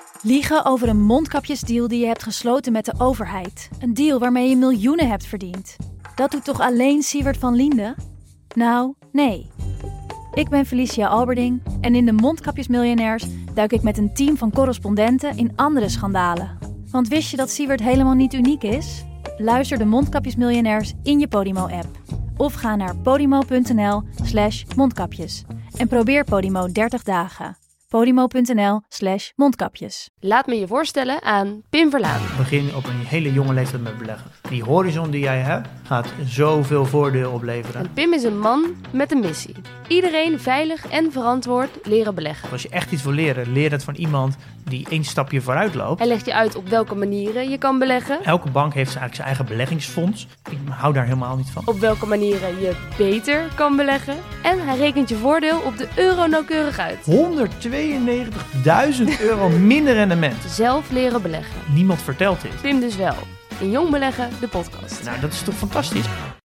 Liegen over een mondkapjesdeal die je hebt gesloten met de overheid. Een deal waarmee je miljoenen hebt verdiend. Dat doet toch alleen Siewert van Liende? Nou, nee. Ik ben Felicia Alberding en in de Mondkapjesmiljonairs duik ik met een team van correspondenten in andere schandalen. Want wist je dat Siewert helemaal niet uniek is? Luister de Mondkapjesmiljonairs in je Podimo-app. Of ga naar podimo.nl/mondkapjes. En probeer Podimo 30 dagen. Podimo.nl/mondkapjes. Laat me je voorstellen aan Pim Verlaan. Begin op een hele jonge leeftijd met beleggen. Die horizon die jij hebt, gaat zoveel voordeel opleveren. En Pim is een man met een missie. Iedereen veilig en verantwoord leren beleggen. Als je echt iets wil leren, leer het van iemand die 1 stapje vooruit loopt. Hij legt je uit op welke manieren je kan beleggen. Elke bank heeft eigenlijk zijn eigen beleggingsfonds. Ik hou daar helemaal niet van. Op welke manieren je beter kan beleggen. En hij rekent je voordeel op de euro nauwkeurig uit. 192.000 euro minder rendement. Zelf leren beleggen. Niemand vertelt dit. Pim dus wel. In Jong Beleggen, de podcast. Nou, dat is toch fantastisch?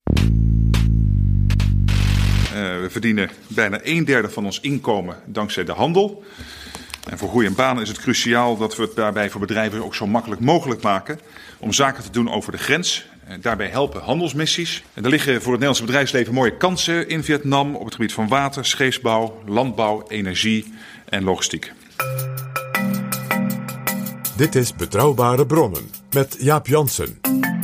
We verdienen bijna 1/3 van ons inkomen dankzij de handel. En voor groei en banen is het cruciaal dat we het daarbij voor bedrijven ook zo makkelijk mogelijk maken om zaken te doen over de grens. Daarbij helpen handelsmissies. En er liggen voor het Nederlandse bedrijfsleven mooie kansen in Vietnam op het gebied van water, scheepsbouw, landbouw, energie en logistiek. Dit is Betrouwbare Bronnen met Jaap Jansen.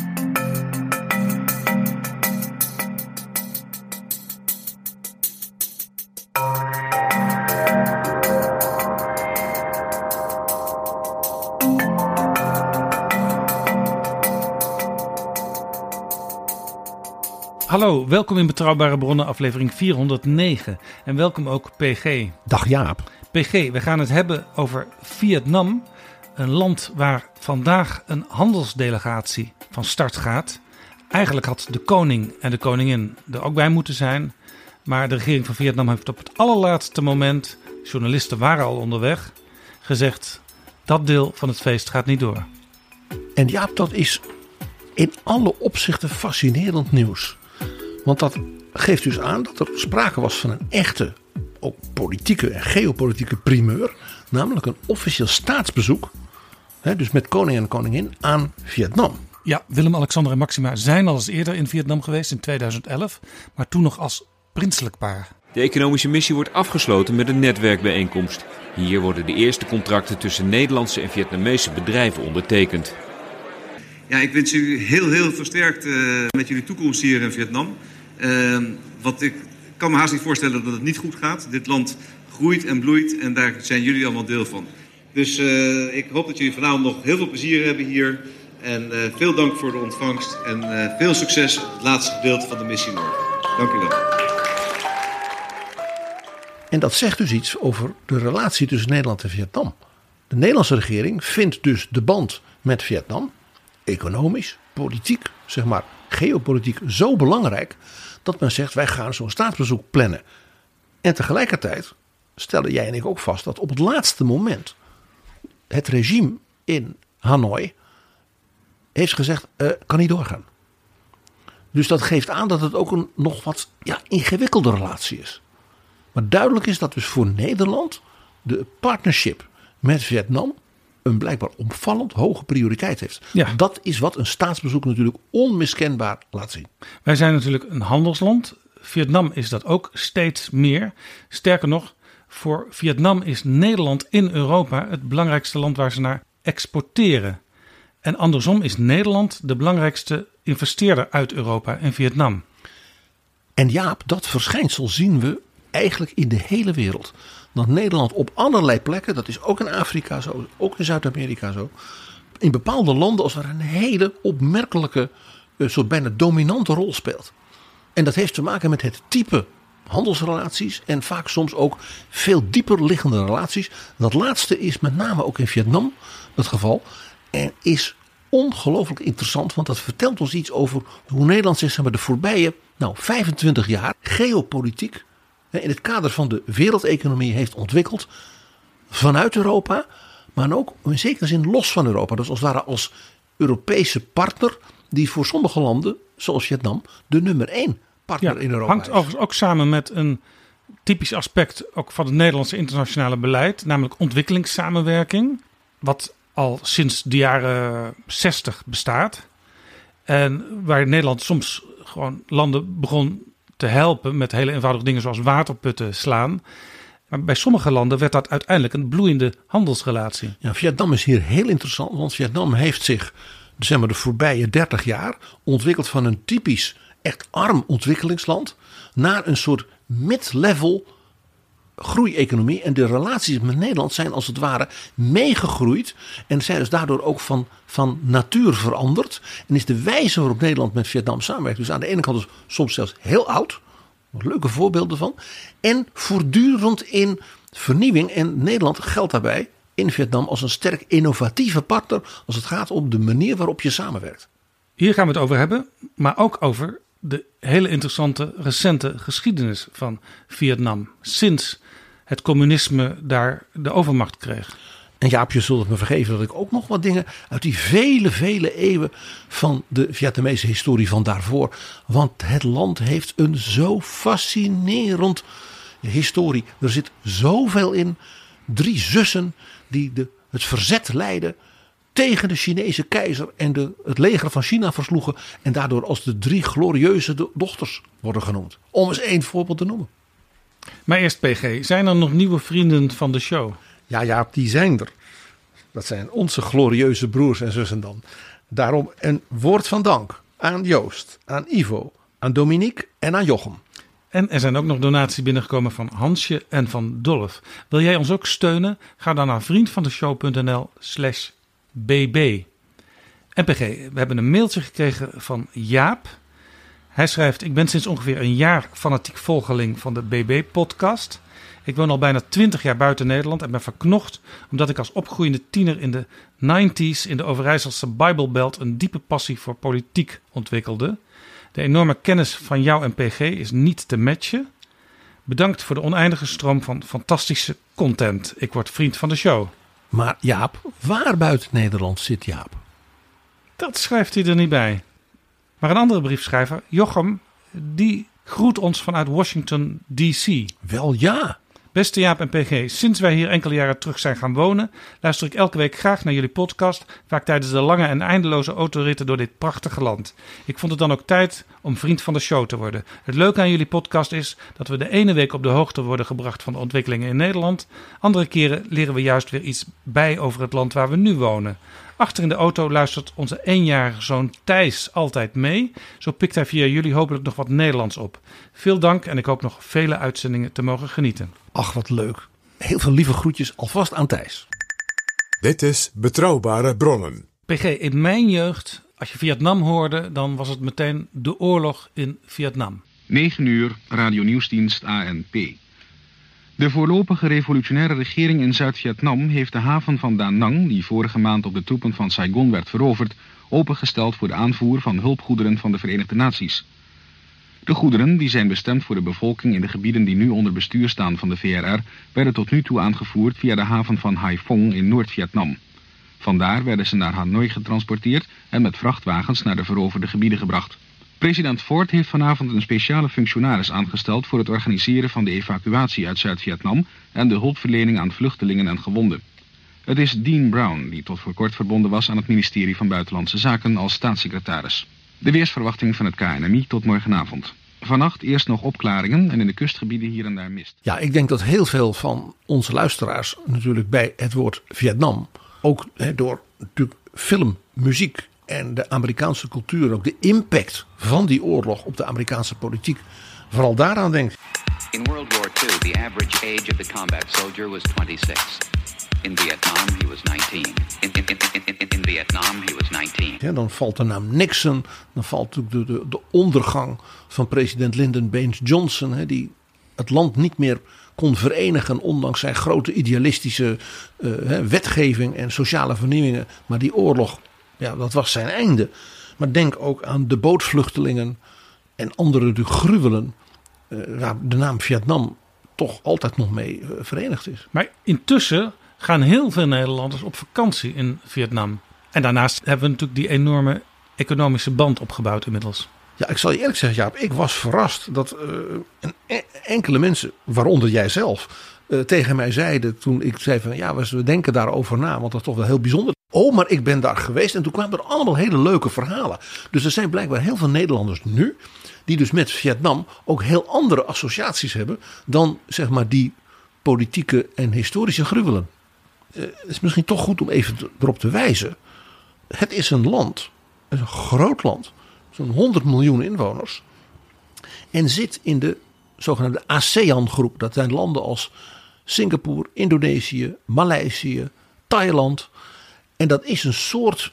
Hallo, welkom in Betrouwbare Bronnen, aflevering 409. En welkom ook PG. Dag Jaap. PG, we gaan het hebben over Vietnam. Een land waar vandaag een handelsdelegatie van start gaat. Eigenlijk had de koning en de koningin er ook bij moeten zijn. Maar de regering van Vietnam heeft op het allerlaatste moment, journalisten waren al onderweg, gezegd dat deel van het feest gaat niet door. En Jaap, dat is in alle opzichten fascinerend nieuws. Want dat geeft dus aan dat er sprake was van een echte, ook politieke en geopolitieke primeur. Namelijk een officieel staatsbezoek, dus met koning en koningin, aan Vietnam. Ja, Willem-Alexander en Maxima zijn al eens eerder in Vietnam geweest in 2011. Maar toen nog als prinselijk paar. De economische missie wordt afgesloten met een netwerkbijeenkomst. Hier worden de eerste contracten tussen Nederlandse en Vietnamese bedrijven ondertekend. Ja, ik wens u heel versterkt met jullie toekomst hier in Vietnam. Want ik kan me haast niet voorstellen dat het niet goed gaat. Dit land groeit en bloeit en daar zijn jullie allemaal deel van. Dus ik hoop dat jullie vanavond nog heel veel plezier hebben hier. En veel dank voor de ontvangst en veel succes op het laatste gedeelte van de missie morgen. Dank u wel. En dat zegt dus iets over de relatie tussen Nederland en Vietnam. De Nederlandse regering vindt dus de band met Vietnam, economisch, politiek, zeg maar geopolitiek, zo belangrijk dat men zegt wij gaan zo'n staatsbezoek plannen. En tegelijkertijd stellen jij en ik ook vast dat op het laatste moment het regime in Hanoi heeft gezegd kan niet doorgaan. Dus dat geeft aan dat het ook een nog wat ingewikkelde relatie is. Maar duidelijk is dat dus voor Nederland de partnership met Vietnam een blijkbaar opvallend hoge prioriteit heeft. Ja. Dat is wat een staatsbezoek natuurlijk onmiskenbaar laat zien. Wij zijn natuurlijk een handelsland. Vietnam is dat ook steeds meer. Sterker nog, voor Vietnam is Nederland in Europa het belangrijkste land waar ze naar exporteren. En andersom is Nederland de belangrijkste investeerder uit Europa en Vietnam. En Jaap, dat verschijnsel zien we eigenlijk in de hele wereld. Dat Nederland op allerlei plekken, dat is ook in Afrika zo, ook in Zuid-Amerika zo, in bepaalde landen als er een hele opmerkelijke, soort bijna dominante rol speelt. En dat heeft te maken met het type handelsrelaties en vaak soms ook veel dieper liggende relaties. Dat laatste is met name ook in Vietnam het geval en is ongelooflijk interessant, want dat vertelt ons iets over hoe Nederland zich de voorbije 25 jaar geopolitiek in het kader van de wereldeconomie heeft ontwikkeld vanuit Europa, maar ook in zekere zin los van Europa. Dus als het ware als Europese partner die voor sommige landen, zoals Vietnam, de nummer 1 partner in Europa hangt overigens ook samen met een typisch aspect ook van het Nederlandse internationale beleid, namelijk ontwikkelingssamenwerking. wat al sinds de jaren 60 bestaat. En waar Nederland soms gewoon landen begon te helpen met hele eenvoudige dingen zoals waterputten slaan. Maar bij sommige landen werd dat uiteindelijk een bloeiende handelsrelatie. Ja, Vietnam is hier heel interessant, want Vietnam heeft zich zeg maar, de voorbije 30 jaar ontwikkeld van een typisch echt arm ontwikkelingsland naar een soort mid-level groeieconomie. En de relaties met Nederland zijn als het ware meegegroeid en zijn dus daardoor ook van natuur veranderd. En is de wijze waarop Nederland met Vietnam samenwerkt dus aan de ene kant dus soms zelfs heel oud. Leuke voorbeelden van. En voortdurend in vernieuwing. En Nederland geldt daarbij in Vietnam als een sterk innovatieve partner als het gaat om de manier waarop je samenwerkt. Hier gaan we het over hebben, maar ook over de hele interessante recente geschiedenis van Vietnam. Sinds het communisme daar de overmacht kreeg. En Jaap, je zult het me vergeven dat ik ook nog wat dingen uit die vele eeuwen van de Vietnamese historie van daarvoor. Want het land heeft een zo fascinerend historie. Er zit zoveel in. 3 zussen die het verzet leidden tegen de Chinese keizer en het leger van China versloegen. En daardoor als de 3 glorieuze dochters worden genoemd. Om eens 1 voorbeeld te noemen. Maar eerst PG, zijn er nog nieuwe vrienden van de show? Ja, Jaap, die zijn er. Dat zijn onze glorieuze broers en zussen dan. Daarom een woord van dank aan Joost, aan Ivo, aan Dominique en aan Jochem. En er zijn ook nog donaties binnengekomen van Hansje en van Dolf. Wil jij ons ook steunen? Ga dan naar vriendvandeshow.nl/bb. En PG, we hebben een mailtje gekregen van Jaap. Hij schrijft: ik ben sinds ongeveer een jaar fanatiek volgeling van de BB-podcast. Ik woon al bijna 20 jaar buiten Nederland en ben verknocht omdat ik als opgroeiende tiener in de 90's in de Overijsselse Bijbelbelt een diepe passie voor politiek ontwikkelde. De enorme kennis van jou en PG is niet te matchen. Bedankt voor de oneindige stroom van fantastische content. Ik word vriend van de show. Maar Jaap, waar buiten Nederland zit Jaap? Dat schrijft hij er niet bij. Maar een andere briefschrijver, Jochem, die groet ons vanuit Washington D.C. Wel ja. Beste Jaap en PG, sinds wij hier enkele jaren terug zijn gaan wonen, luister ik elke week graag naar jullie podcast, vaak tijdens de lange en eindeloze autoritten door dit prachtige land. Ik vond het dan ook tijd om vriend van de show te worden. Het leuke aan jullie podcast is dat we de ene week op de hoogte worden gebracht van de ontwikkelingen in Nederland. Andere keren leren we juist weer iets bij over het land waar we nu wonen. Achter in de auto luistert onze 1-jarige zoon Thijs altijd mee. Zo pikt hij via jullie hopelijk nog wat Nederlands op. Veel dank en ik hoop nog vele uitzendingen te mogen genieten. Ach, wat leuk. Heel veel lieve groetjes alvast aan Thijs. Dit is Betrouwbare Bronnen. PG, in mijn jeugd, als je Vietnam hoorde, dan was het meteen de oorlog in Vietnam. 9 uur, Radio Nieuwsdienst ANP. De voorlopige revolutionaire regering in Zuid-Vietnam heeft de haven van Da Nang, die vorige maand door de troepen van Saigon werd veroverd, opengesteld voor de aanvoer van hulpgoederen van de Verenigde Naties. De goederen, die zijn bestemd voor de bevolking in de gebieden die nu onder bestuur staan van de VRR, werden tot nu toe aangevoerd via de haven van Haiphong in Noord-Vietnam. Vandaar werden ze naar Hanoi getransporteerd en met vrachtwagens naar de veroverde gebieden gebracht. President Ford heeft vanavond een speciale functionaris aangesteld voor het organiseren van de evacuatie uit Zuid-Vietnam en de hulpverlening aan vluchtelingen en gewonden. Het is Dean Brown, die tot voor kort verbonden was aan het ministerie van Buitenlandse Zaken als staatssecretaris. De weersverwachting van het KNMI tot morgenavond. Vannacht eerst nog opklaringen en in de kustgebieden hier en daar mist. Ja, ik denk dat heel veel van onze luisteraars natuurlijk bij het woord Vietnam, ook door natuurlijk film, muziek en de Amerikaanse cultuur, ook de impact van die oorlog op de Amerikaanse politiek, vooral daaraan denkt. In World War II, the average age of the combat soldier was 26. In Vietnam, he was 19. In Vietnam, he was 19. Ja, dan valt de naam Nixon, dan valt natuurlijk de ondergang van president Lyndon Baines Johnson, die het land niet meer kon verenigen ondanks zijn grote idealistische wetgeving en sociale vernieuwingen. Maar die oorlog, ja, dat was zijn einde. Maar denk ook aan de bootvluchtelingen en andere gruwelen waar de naam Vietnam toch altijd nog mee verenigd is. Maar intussen gaan heel veel Nederlanders op vakantie in Vietnam. En daarnaast hebben we natuurlijk die enorme economische band opgebouwd inmiddels. Ja, ik zal je eerlijk zeggen, Jaap, ik was verrast dat enkele mensen, waaronder jij zelf, tegen mij zeiden toen ik zei van ja, we denken daarover na, want dat is toch wel heel bijzonder. Oh, maar ik ben daar geweest en toen kwamen er allemaal hele leuke verhalen. Dus er zijn blijkbaar heel veel Nederlanders nu die dus met Vietnam ook heel andere associaties hebben dan zeg maar die politieke en historische gruwelen. Het is misschien toch goed om even erop te wijzen. Het is een land, het is een groot land, zo'n 100 miljoen inwoners en zit in de zogenaamde ASEAN-groep. Dat zijn landen als Singapore, Indonesië, Maleisië, Thailand. En dat is een soort,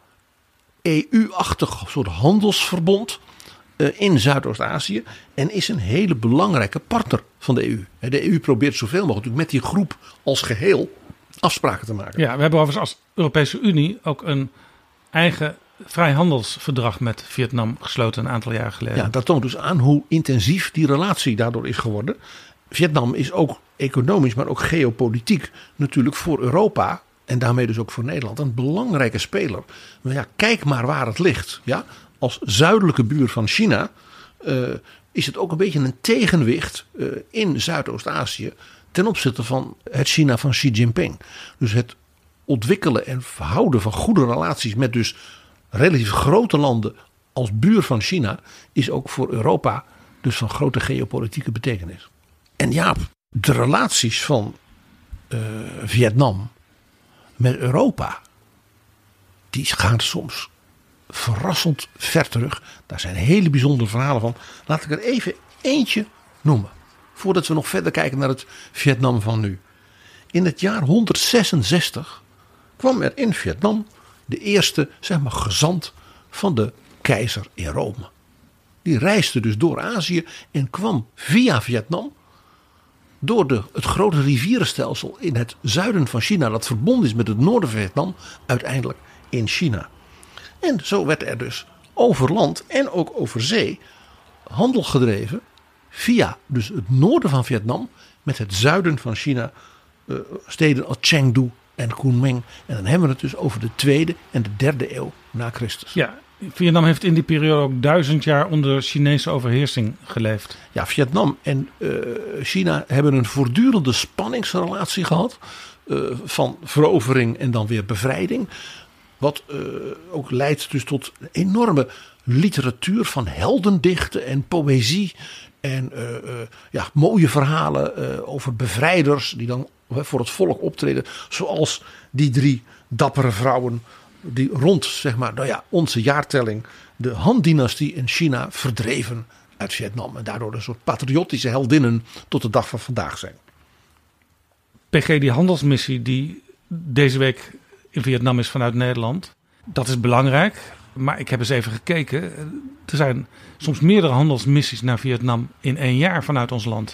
EU-achtig soort handelsverbond in Zuidoost-Azië. En is een hele belangrijke partner van de EU. De EU probeert zoveel mogelijk met die groep als geheel afspraken te maken. Ja, we hebben overigens als Europese Unie ook een eigen vrijhandelsverdrag met Vietnam gesloten een aantal jaar geleden. Ja, dat toont dus aan hoe intensief die relatie daardoor is geworden. Vietnam is ook economisch, maar ook geopolitiek natuurlijk voor Europa en daarmee dus ook voor Nederland een belangrijke speler. Maar ja, kijk maar waar het ligt. Ja? Als zuidelijke buur van China is het ook een beetje een tegenwicht in Zuidoost-Azië ten opzichte van het China van Xi Jinping. Dus het ontwikkelen en houden van goede relaties met dus relatief grote landen als buur van China is ook voor Europa dus van grote geopolitieke betekenis. En ja, de relaties van Vietnam met Europa, die gaan soms verrassend ver terug. Daar zijn hele bijzondere verhalen van. Laat ik er even eentje noemen. Voordat we nog verder kijken naar het Vietnam van nu. In het jaar 166 kwam er in Vietnam de eerste gezant van de keizer in Rome. Die reisde dus door Azië en kwam via Vietnam door het grote rivierenstelsel in het zuiden van China, dat verbonden is met het noorden van Vietnam, uiteindelijk in China. En zo werd er dus over land en ook over zee handel gedreven via dus het noorden van Vietnam met het zuiden van China, steden als Chengdu en Kunming. En dan hebben we het dus over de 2e en de 3e eeuw na Christus. Ja, Vietnam heeft in die periode ook 1000 jaar onder Chinese overheersing geleefd. Ja, Vietnam en China hebben een voortdurende spanningsrelatie gehad. Van verovering en dan weer bevrijding. Wat ook leidt dus tot een enorme literatuur van heldendichten en poëzie. En mooie verhalen over bevrijders die dan voor het volk optreden. Zoals die 3 dappere vrouwen die rond onze jaartelling de Han-dynastie in China verdreven uit Vietnam. En daardoor een soort patriotische heldinnen tot de dag van vandaag zijn. PG, die handelsmissie die deze week in Vietnam is vanuit Nederland. Dat is belangrijk. Maar ik heb eens even gekeken. Er zijn soms meerdere handelsmissies naar Vietnam in 1 jaar vanuit ons land.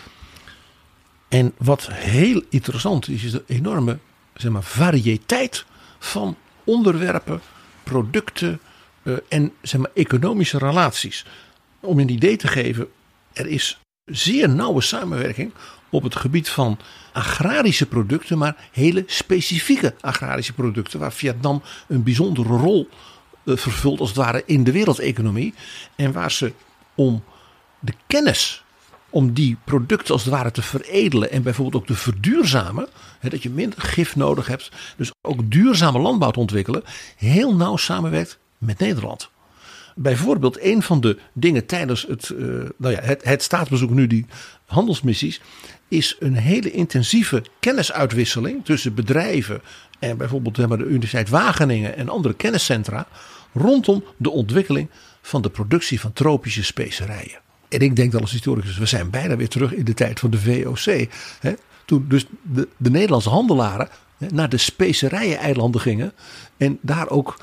En wat heel interessant is de enorme variëteit van onderwerpen, producten en economische relaties. Om een idee te geven, er is zeer nauwe samenwerking op het gebied van agrarische producten, maar hele specifieke agrarische producten, waar Vietnam een bijzondere rol vervult als het ware in de wereldeconomie. En waar ze om de kennis, om die producten als het ware te veredelen en bijvoorbeeld ook te verduurzamen, dat je minder gif nodig hebt, dus ook duurzame landbouw te ontwikkelen, heel nauw samenwerkt met Nederland. Bijvoorbeeld een van de dingen tijdens het staatsbezoek nu, die handelsmissies, is een hele intensieve kennisuitwisseling tussen bedrijven en bijvoorbeeld de Universiteit Wageningen en andere kenniscentra rondom de ontwikkeling van de productie van tropische specerijen. En ik denk dat als historicus, we zijn bijna weer terug in de tijd van de VOC. Toen dus de Nederlandse handelaren naar de specerijen-eilanden gingen. En daar ook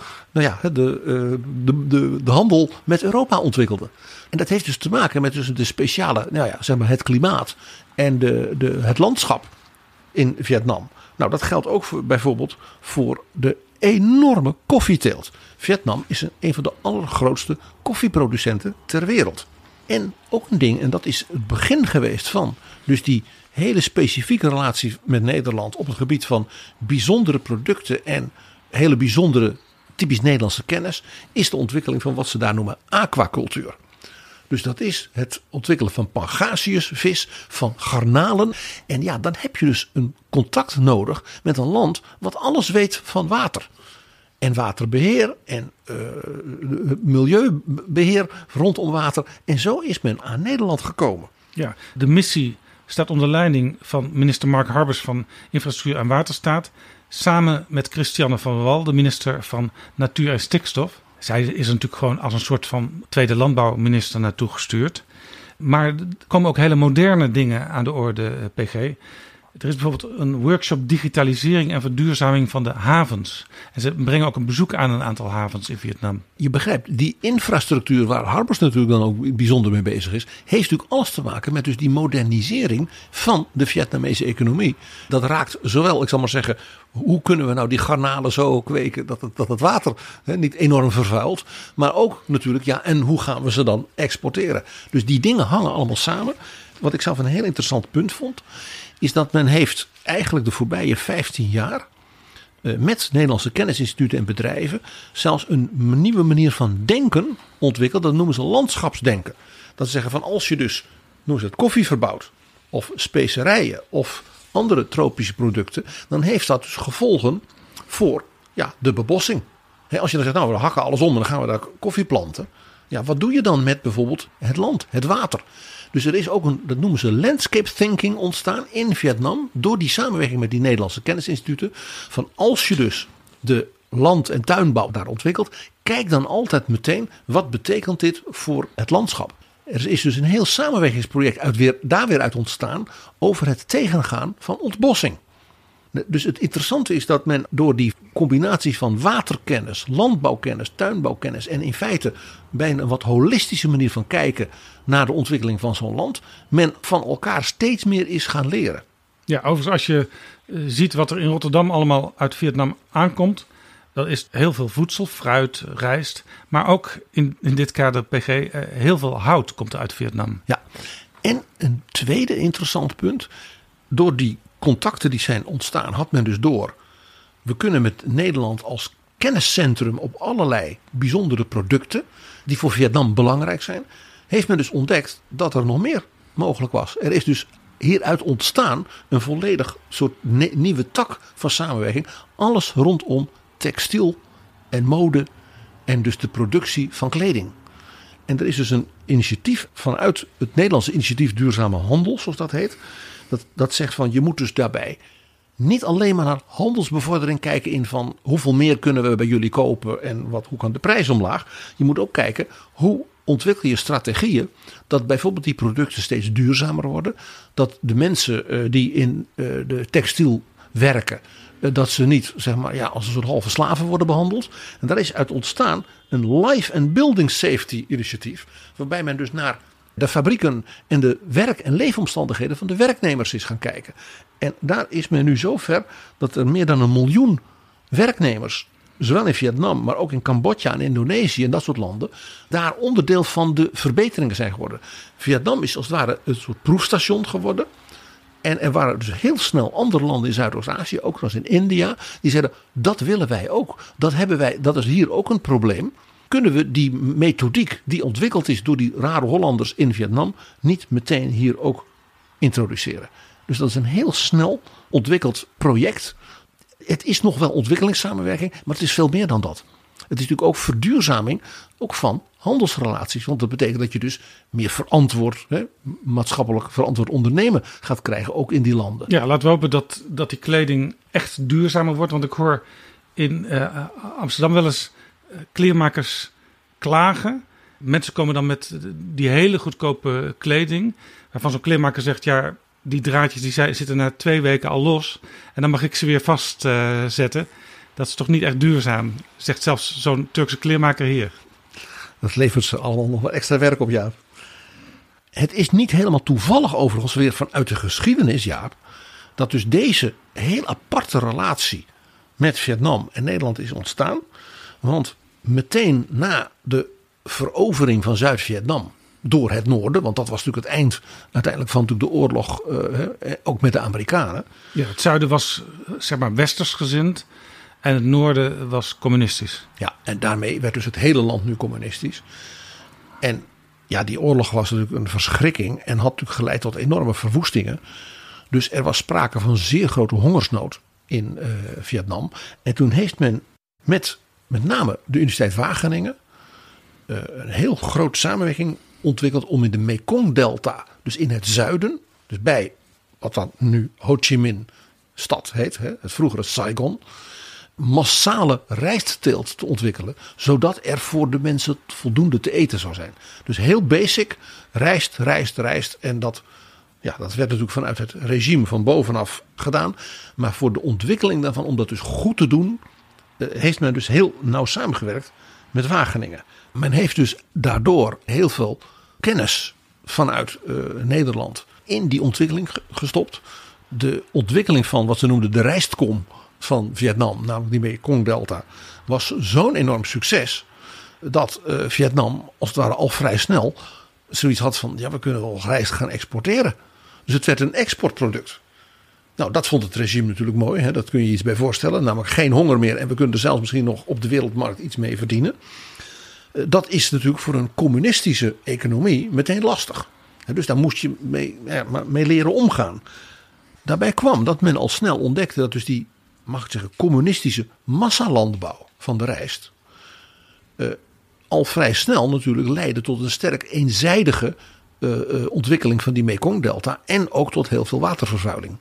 de handel met Europa ontwikkelden. En dat heeft dus te maken met dus de speciale, het klimaat en het landschap in Vietnam. Nou, dat geldt ook bijvoorbeeld voor de enorme koffieteelt. Vietnam is een van de allergrootste koffieproducenten ter wereld. En ook een ding, en dat is het begin geweest van dus die hele specifieke relatie met Nederland op het gebied van bijzondere producten en hele bijzondere typisch Nederlandse kennis, is de ontwikkeling van wat ze daar noemen aquacultuur. Dus dat is het ontwikkelen van pangasiusvis, van garnalen. En ja, dan heb je dus een contact nodig met een land wat alles weet van water. En waterbeheer en milieubeheer rondom water. En zo is men aan Nederland gekomen. Ja, de missie staat onder leiding van minister Mark Harbers van Infrastructuur en Waterstaat. Samen met Christiane van Wal, de minister van Natuur en Stikstof. Zij is natuurlijk gewoon als een soort van tweede landbouwminister naartoe gestuurd. Maar er komen ook hele moderne dingen aan de orde, PG. Er is bijvoorbeeld een workshop digitalisering en verduurzaming van de havens. En ze brengen ook een bezoek aan een aantal havens in Vietnam. Je begrijpt, die infrastructuur waar Harbers natuurlijk dan ook bijzonder mee bezig is, heeft natuurlijk alles te maken met dus die modernisering van de Vietnamese economie. Dat raakt zowel, ik zal maar zeggen, hoe kunnen we nou die garnalen zo kweken dat het water niet enorm vervuilt. Maar ook natuurlijk, ja, en hoe gaan we ze dan exporteren. Dus die dingen hangen allemaal samen. Wat ik zelf een heel interessant punt vond, is dat men heeft eigenlijk de voorbije 15 jaar met Nederlandse kennisinstituten en bedrijven zelfs een nieuwe manier van denken ontwikkeld. Dat noemen ze landschapsdenken. Dat ze zeggen van als je dus, noemen ze het, koffie verbouwt of specerijen of andere tropische producten, dan heeft dat dus gevolgen voor de bebossing. Als je dan zegt, nou we hakken alles om en dan gaan we daar koffie planten. Ja, wat doe je dan met bijvoorbeeld het land, het water? Dus er is ook dat noemen ze landscape thinking ontstaan in Vietnam door die samenwerking met die Nederlandse kennisinstituten. Van als je dus de land- en tuinbouw daar ontwikkelt, kijk dan altijd meteen wat betekent dit voor het landschap. Er is dus een heel samenwerkingsproject daar weer uit ontstaan over het tegengaan van ontbossing. Dus het interessante is dat men door die combinatie van waterkennis, landbouwkennis, tuinbouwkennis en in feite bij een wat holistische manier van kijken naar de ontwikkeling van zo'n land, men van elkaar steeds meer is gaan leren. Ja, overigens als je ziet wat er in Rotterdam allemaal uit Vietnam aankomt, dan is heel veel voedsel, fruit, rijst, maar ook in dit kader PG heel veel hout komt uit Vietnam. Ja, en een tweede interessant punt, door die contacten die zijn ontstaan, had men dus door. We kunnen met Nederland als kenniscentrum op allerlei bijzondere producten die voor Vietnam belangrijk zijn, heeft men dus ontdekt dat er nog meer mogelijk was. Er is dus hieruit ontstaan een volledig soort nieuwe tak van samenwerking. Alles rondom textiel en mode en dus de productie van kleding. En er is dus een initiatief vanuit het Nederlandse initiatief Duurzame Handel, zoals dat heet. Dat zegt van je moet dus daarbij niet alleen maar naar handelsbevordering kijken in van hoeveel meer kunnen we bij jullie kopen en hoe kan de prijs omlaag. Je moet ook kijken hoe ontwikkel je strategieën dat bijvoorbeeld die producten steeds duurzamer worden. Dat de mensen die in de textiel werken, dat ze niet zeg maar als een soort halve slaven worden behandeld. En daar is uit ontstaan een life and building safety initiatief, waarbij men dus naar de fabrieken en de werk- en leefomstandigheden van de werknemers is gaan kijken. En daar is men nu zo ver dat er meer dan 1 miljoen werknemers, zowel in Vietnam, maar ook in Cambodja en Indonesië en dat soort landen, daar onderdeel van de verbeteringen zijn geworden. Vietnam is als het ware een soort proefstation geworden. En er waren dus heel snel andere landen in Zuidoost-Azië, ook zoals in India, die zeiden dat willen wij ook. Dat hebben wij, dat is hier ook een probleem. Kunnen we die methodiek die ontwikkeld is door die rare Hollanders in Vietnam niet meteen hier ook introduceren? Dus dat is een heel snel ontwikkeld project. Het is nog wel ontwikkelingssamenwerking, maar het is veel meer dan dat. Het is natuurlijk ook verduurzaming ook van handelsrelaties. Want dat betekent dat je dus meer verantwoord, maatschappelijk verantwoord ondernemen gaat krijgen, ook in die landen. Ja, laten we hopen dat die kleding echt duurzamer wordt. Want ik hoor in Amsterdam wel eens kleermakers klagen. Mensen komen dan met die hele goedkope kleding, waarvan zo'n kleermaker zegt, ja, die draadjes die zitten na 2 weken al los en dan mag ik ze weer vastzetten. Dat is toch niet echt duurzaam, zegt zelfs zo'n Turkse kleermaker hier. Dat levert ze allemaal nog wel extra werk op, Jaap. Het is niet helemaal toevallig overigens weer vanuit de geschiedenis, Jaap, dat dus deze heel aparte relatie met Vietnam en Nederland is ontstaan. Want meteen na de verovering van Zuid-Vietnam door het noorden, want dat was natuurlijk het eind uiteindelijk van natuurlijk de oorlog, ook met de Amerikanen. Ja, het zuiden was zeg maar westers gezind en het noorden was communistisch. Ja, en daarmee werd dus het hele land nu communistisch. En Ja, die oorlog was natuurlijk een verschrikking en had natuurlijk geleid tot enorme verwoestingen. Dus er was sprake van zeer grote hongersnood in Vietnam. En toen heeft men met name de Universiteit Wageningen een heel grote samenwerking ontwikkeld om in de Mekong-delta, dus in het zuiden, dus bij wat dan nu Ho Chi Minh stad heet, het vroegere Saigon, massale rijstteelt te ontwikkelen, zodat er voor de mensen voldoende te eten zou zijn. Dus heel basic, rijst. En dat werd natuurlijk vanuit het regime van bovenaf gedaan. Maar voor de ontwikkeling daarvan, om dat dus goed te doen, heeft men dus heel nauw samengewerkt met Wageningen. Men heeft dus daardoor heel veel kennis vanuit Nederland in die ontwikkeling gestopt. De ontwikkeling van wat ze noemden de rijstkom van Vietnam, namelijk die Mekong-delta, was zo'n enorm succes dat Vietnam als het ware al vrij snel zoiets had van, ja, we kunnen wel rijst gaan exporteren. Dus het werd een exportproduct. Nou, dat vond het regime natuurlijk mooi. Hè? Dat kun je je iets bij voorstellen. Namelijk geen honger meer en we kunnen er zelfs misschien nog op de wereldmarkt iets mee verdienen. Dat is natuurlijk voor een communistische economie meteen lastig. Dus daar moest je mee leren omgaan. Daarbij kwam dat men al snel ontdekte dat dus die, mag ik zeggen, communistische massalandbouw van de rijst al vrij snel natuurlijk leidde tot een sterk eenzijdige ontwikkeling van die Mekong-delta en ook tot heel veel watervervuiling.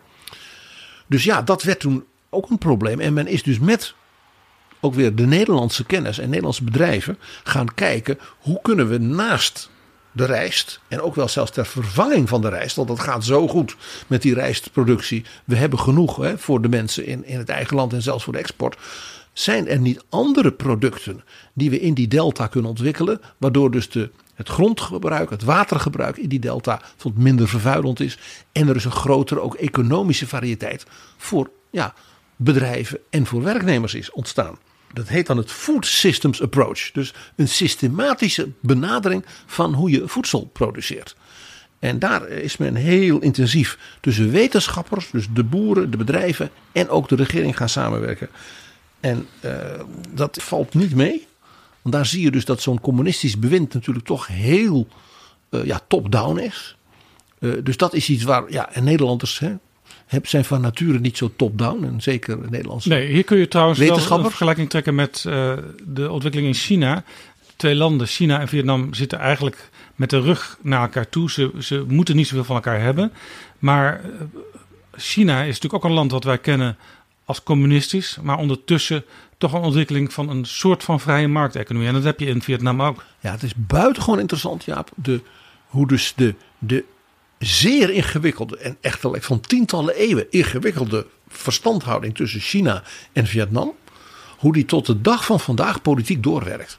Dus ja, dat werd toen ook een probleem. En men is dus met ook weer de Nederlandse kennis en Nederlandse bedrijven gaan kijken hoe kunnen we naast de rijst en ook wel zelfs ter vervanging van de rijst, want dat gaat zo goed met die rijstproductie. We hebben genoeg voor de mensen in het eigen land en zelfs voor de export. Zijn er niet andere producten die we in die delta kunnen ontwikkelen, waardoor dus het grondgebruik, het watergebruik in die delta minder vervuilend is en er is een grotere ook economische variëteit voor bedrijven en voor werknemers is ontstaan. Dat heet dan het Food Systems Approach. Dus een systematische benadering van hoe je voedsel produceert. En daar is men heel intensief tussen wetenschappers, dus de boeren, de bedrijven en ook de regering gaan samenwerken. En dat valt niet mee. Want daar zie je dus dat zo'n communistisch bewind natuurlijk toch heel top-down is. Dus dat is iets waar en Nederlanders zijn van nature niet zo top-down. En zeker Nederlandse Nee, hier kun je trouwens wel een wetenschappers vergelijking trekken met de ontwikkeling in China. Twee landen, China en Vietnam, zitten eigenlijk met de rug naar elkaar toe. Ze moeten niet zoveel van elkaar hebben. Maar China is natuurlijk ook een land wat wij kennen als communistisch. Maar ondertussen toch een ontwikkeling van een soort van vrije markteconomie. En dat heb je in Vietnam ook. Ja, het is buitengewoon interessant, Jaap. Hoe dus de zeer ingewikkelde en echt wel van tientallen eeuwen ingewikkelde verstandhouding tussen China en Vietnam, hoe die tot de dag van vandaag politiek doorwerkt.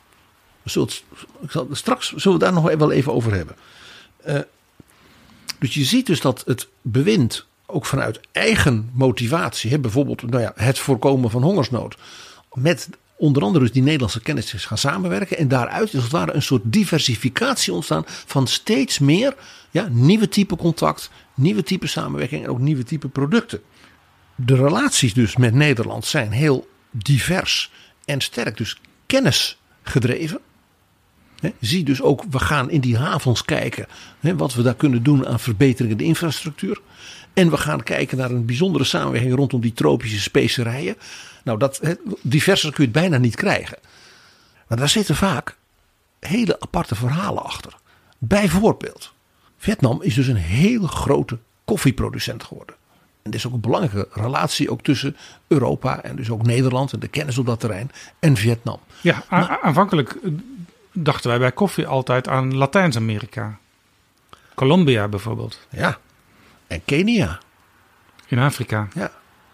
Straks zullen we daar nog wel even over hebben. Dus je ziet dus dat het bewind ook vanuit eigen motivatie, bijvoorbeeld het voorkomen van hongersnood, met onder andere dus die Nederlandse kennis gaan samenwerken. En daaruit is als het ware een soort diversificatie ontstaan van steeds meer nieuwe type contact, nieuwe type samenwerking en ook nieuwe type producten. De relaties dus met Nederland zijn heel divers en sterk dus kennisgedreven. Zie dus ook, we gaan in die havens kijken wat we daar kunnen doen aan verbeteringen in de infrastructuur. En we gaan kijken naar een bijzondere samenwerking rondom die tropische specerijen. Nou, diverser kun je het bijna niet krijgen. Maar daar zitten vaak hele aparte verhalen achter. Bijvoorbeeld, Vietnam is dus een hele grote koffieproducent geworden. En er is ook een belangrijke relatie ook tussen Europa en dus ook Nederland en de kennis op dat terrein en Vietnam. Ja, aanvankelijk dachten wij bij koffie altijd aan Latijns-Amerika. Colombia bijvoorbeeld. Ja, en Kenia. In Afrika. Ja.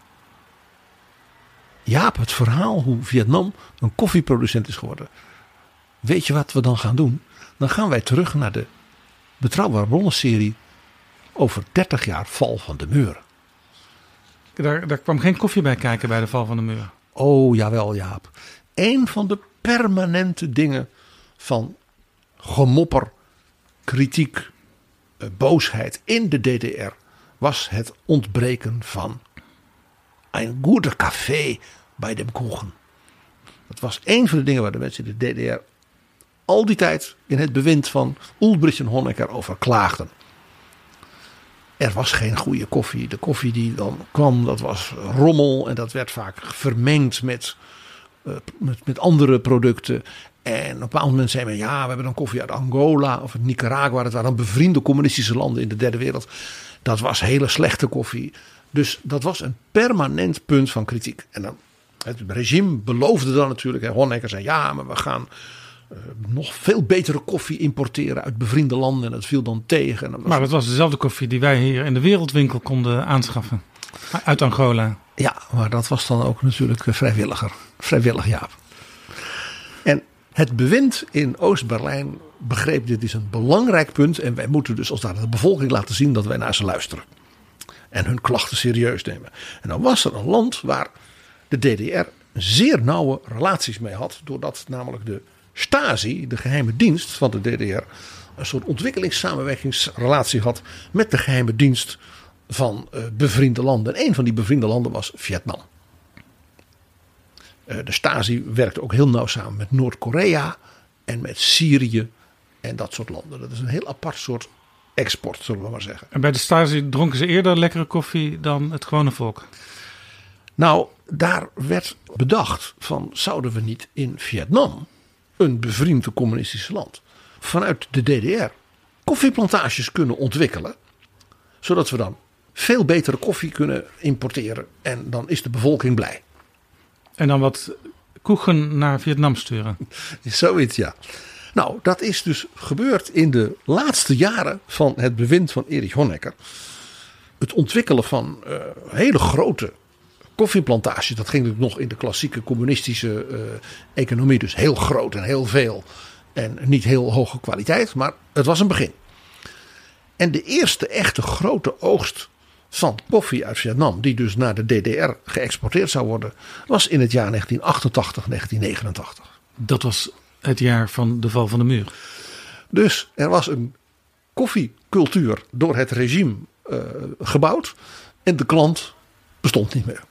Jaap, het verhaal hoe Vietnam een koffieproducent is geworden. Weet je wat we dan gaan doen? Dan gaan wij terug naar de Betrouwbare Bronnen-serie over 30 jaar val van de muur. Daar kwam geen koffie bij kijken bij de val van de muur. Oh, jawel, Jaap. Een van de permanente dingen van gemopper, kritiek, boosheid in de DDR was het ontbreken van een goede café bij de Kuchen. Dat was een van de dingen waar de mensen in de DDR al die tijd in het bewind van Ulbricht en Honecker over klaagden. Er was geen goede koffie. De koffie die dan kwam, dat was rommel. En dat werd vaak vermengd met andere producten. En op een bepaald moment zei men, ja, we hebben dan koffie uit Angola of uit Nicaragua. Dat waren dan bevriende communistische landen in de derde wereld. Dat was hele slechte koffie. Dus dat was een permanent punt van kritiek. En dan, het regime beloofde dan natuurlijk. Honecker zei, ja, maar we gaan nog veel betere koffie importeren uit bevriende landen. En dat viel dan tegen. En maar het was dezelfde koffie die wij hier in de wereldwinkel konden aanschaffen. Uit Angola. Ja, maar dat was dan ook natuurlijk vrijwillig, Jaap. En het bewind in Oost-Berlijn begreep dit is een belangrijk punt. En wij moeten dus als daar de bevolking laten zien dat wij naar ze luisteren. En hun klachten serieus nemen. En dan was er een land waar de DDR zeer nauwe relaties mee had. Doordat namelijk de Stasi, de geheime dienst van de DDR, een soort ontwikkelingssamenwerkingsrelatie had met de geheime dienst van bevriende landen. En een van die bevriende landen was Vietnam. De Stasi werkte ook heel nauw samen met Noord-Korea en met Syrië en dat soort landen. Dat is een heel apart soort export, zullen we maar zeggen. En bij de Stasi dronken ze eerder lekkere koffie dan het gewone volk? Nou, daar werd bedacht van, zouden we niet in Vietnam, een bevriend communistisch land, vanuit de DDR koffieplantages kunnen ontwikkelen, zodat we dan veel betere koffie kunnen importeren en dan is de bevolking blij. En dan wat koegen naar Vietnam sturen? Zoiets, ja. Nou, dat is dus gebeurd in de laatste jaren van het bewind van Erich Honecker. Het ontwikkelen van hele grote koffieplantages, dat ging natuurlijk nog in de klassieke communistische economie, dus heel groot en heel veel en niet heel hoge kwaliteit, maar het was een begin. En de eerste echte grote oogst van koffie uit Vietnam, die dus naar de DDR geëxporteerd zou worden, was in het jaar 1988, 1989. Dat was het jaar van de val van de muur. Dus er was een koffiecultuur door het regime gebouwd en de klant bestond niet meer.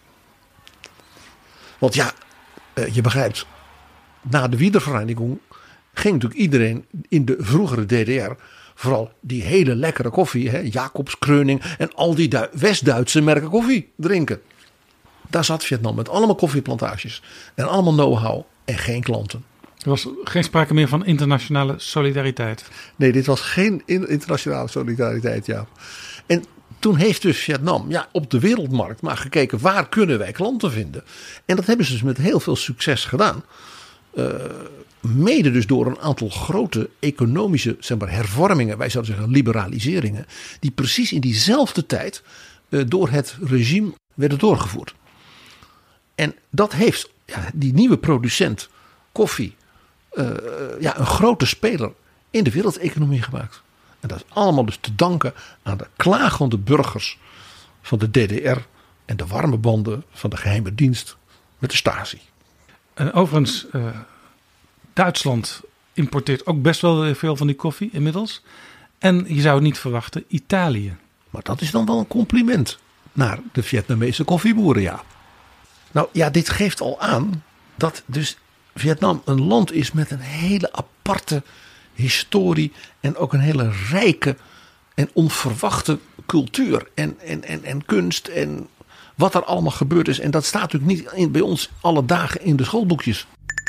Want ja, je begrijpt, na de Wiedervereinigung ging natuurlijk iedereen in de vroegere DDR vooral die hele lekkere koffie, Jacobs, Kreuning en al die West-Duitse merken koffie drinken. Daar zat Vietnam met allemaal koffieplantages en allemaal know-how en geen klanten. Er was geen sprake meer van internationale solidariteit. Nee, dit was geen internationale solidariteit, ja. En toen heeft dus Vietnam op de wereldmarkt maar gekeken, waar kunnen wij klanten vinden? En dat hebben ze dus met heel veel succes gedaan. Mede dus door een aantal grote economische hervormingen, wij zouden zeggen liberaliseringen, die precies in diezelfde tijd door het regime werden doorgevoerd. En dat heeft die nieuwe producent koffie een grote speler in de wereldeconomie gemaakt. En dat is allemaal dus te danken aan de klagende burgers van de DDR en de warme banden van de geheime dienst met de Stasi. En overigens, Duitsland importeert ook best wel veel van die koffie inmiddels. En je zou het niet verwachten, Italië. Maar dat is dan wel een compliment naar de Vietnamese koffieboeren, ja. Nou ja, dit geeft al aan dat dus Vietnam een land is met een hele aparte historie en ook een hele rijke en onverwachte cultuur en kunst en wat er allemaal gebeurd is. En dat staat natuurlijk niet bij ons alle dagen in de schoolboekjes.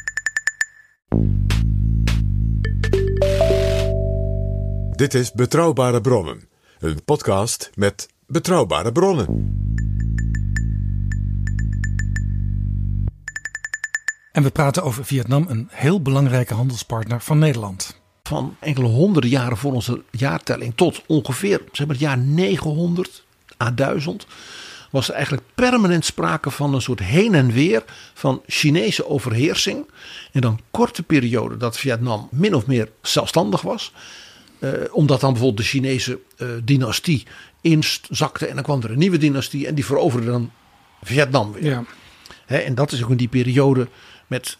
Dit is Betrouwbare Bronnen, een podcast met betrouwbare bronnen. En we praten over Vietnam, een heel belangrijke handelspartner van Nederland. Van enkele honderden jaren voor onze jaartelling tot ongeveer het jaar 900 à 1000... was er eigenlijk permanent sprake van een soort heen en weer van Chinese overheersing. En dan korte periode dat Vietnam min of meer zelfstandig was. Omdat dan bijvoorbeeld de Chinese dynastie inzakte en dan kwam er een nieuwe dynastie en die veroverde dan Vietnam weer. Ja. En dat is ook in die periode met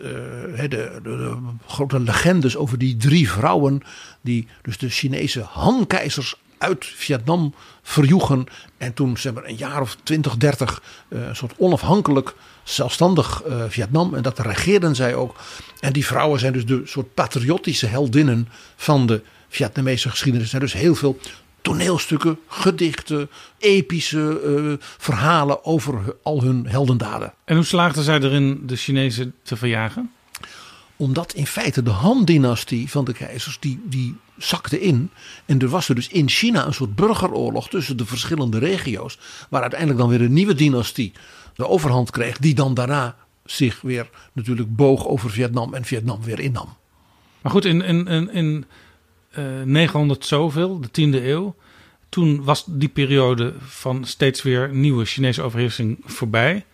de grote legendes over die 3 vrouwen die dus de Chinese Han-keizers uit Vietnam verjoegen. En toen zeg maar een jaar of 20, 30 een soort onafhankelijk zelfstandig Vietnam. En dat regeerden zij ook. En die vrouwen zijn dus de soort patriotische heldinnen van de Vietnamese geschiedenis. Er zijn dus heel veel toneelstukken, gedichten, epische verhalen over al hun heldendaden. En hoe slaagden zij erin de Chinezen te verjagen? Omdat in feite de Han-dynastie van de keizers die zakte in. En er was er dus in China een soort burgeroorlog tussen de verschillende regio's. Waar uiteindelijk dan weer een nieuwe dynastie de overhand kreeg. Die dan daarna zich weer natuurlijk boog over Vietnam en Vietnam weer innam. Maar goed, in 900 zoveel, de 10e eeuw. Toen was die periode van steeds weer nieuwe Chinese overheersing voorbij.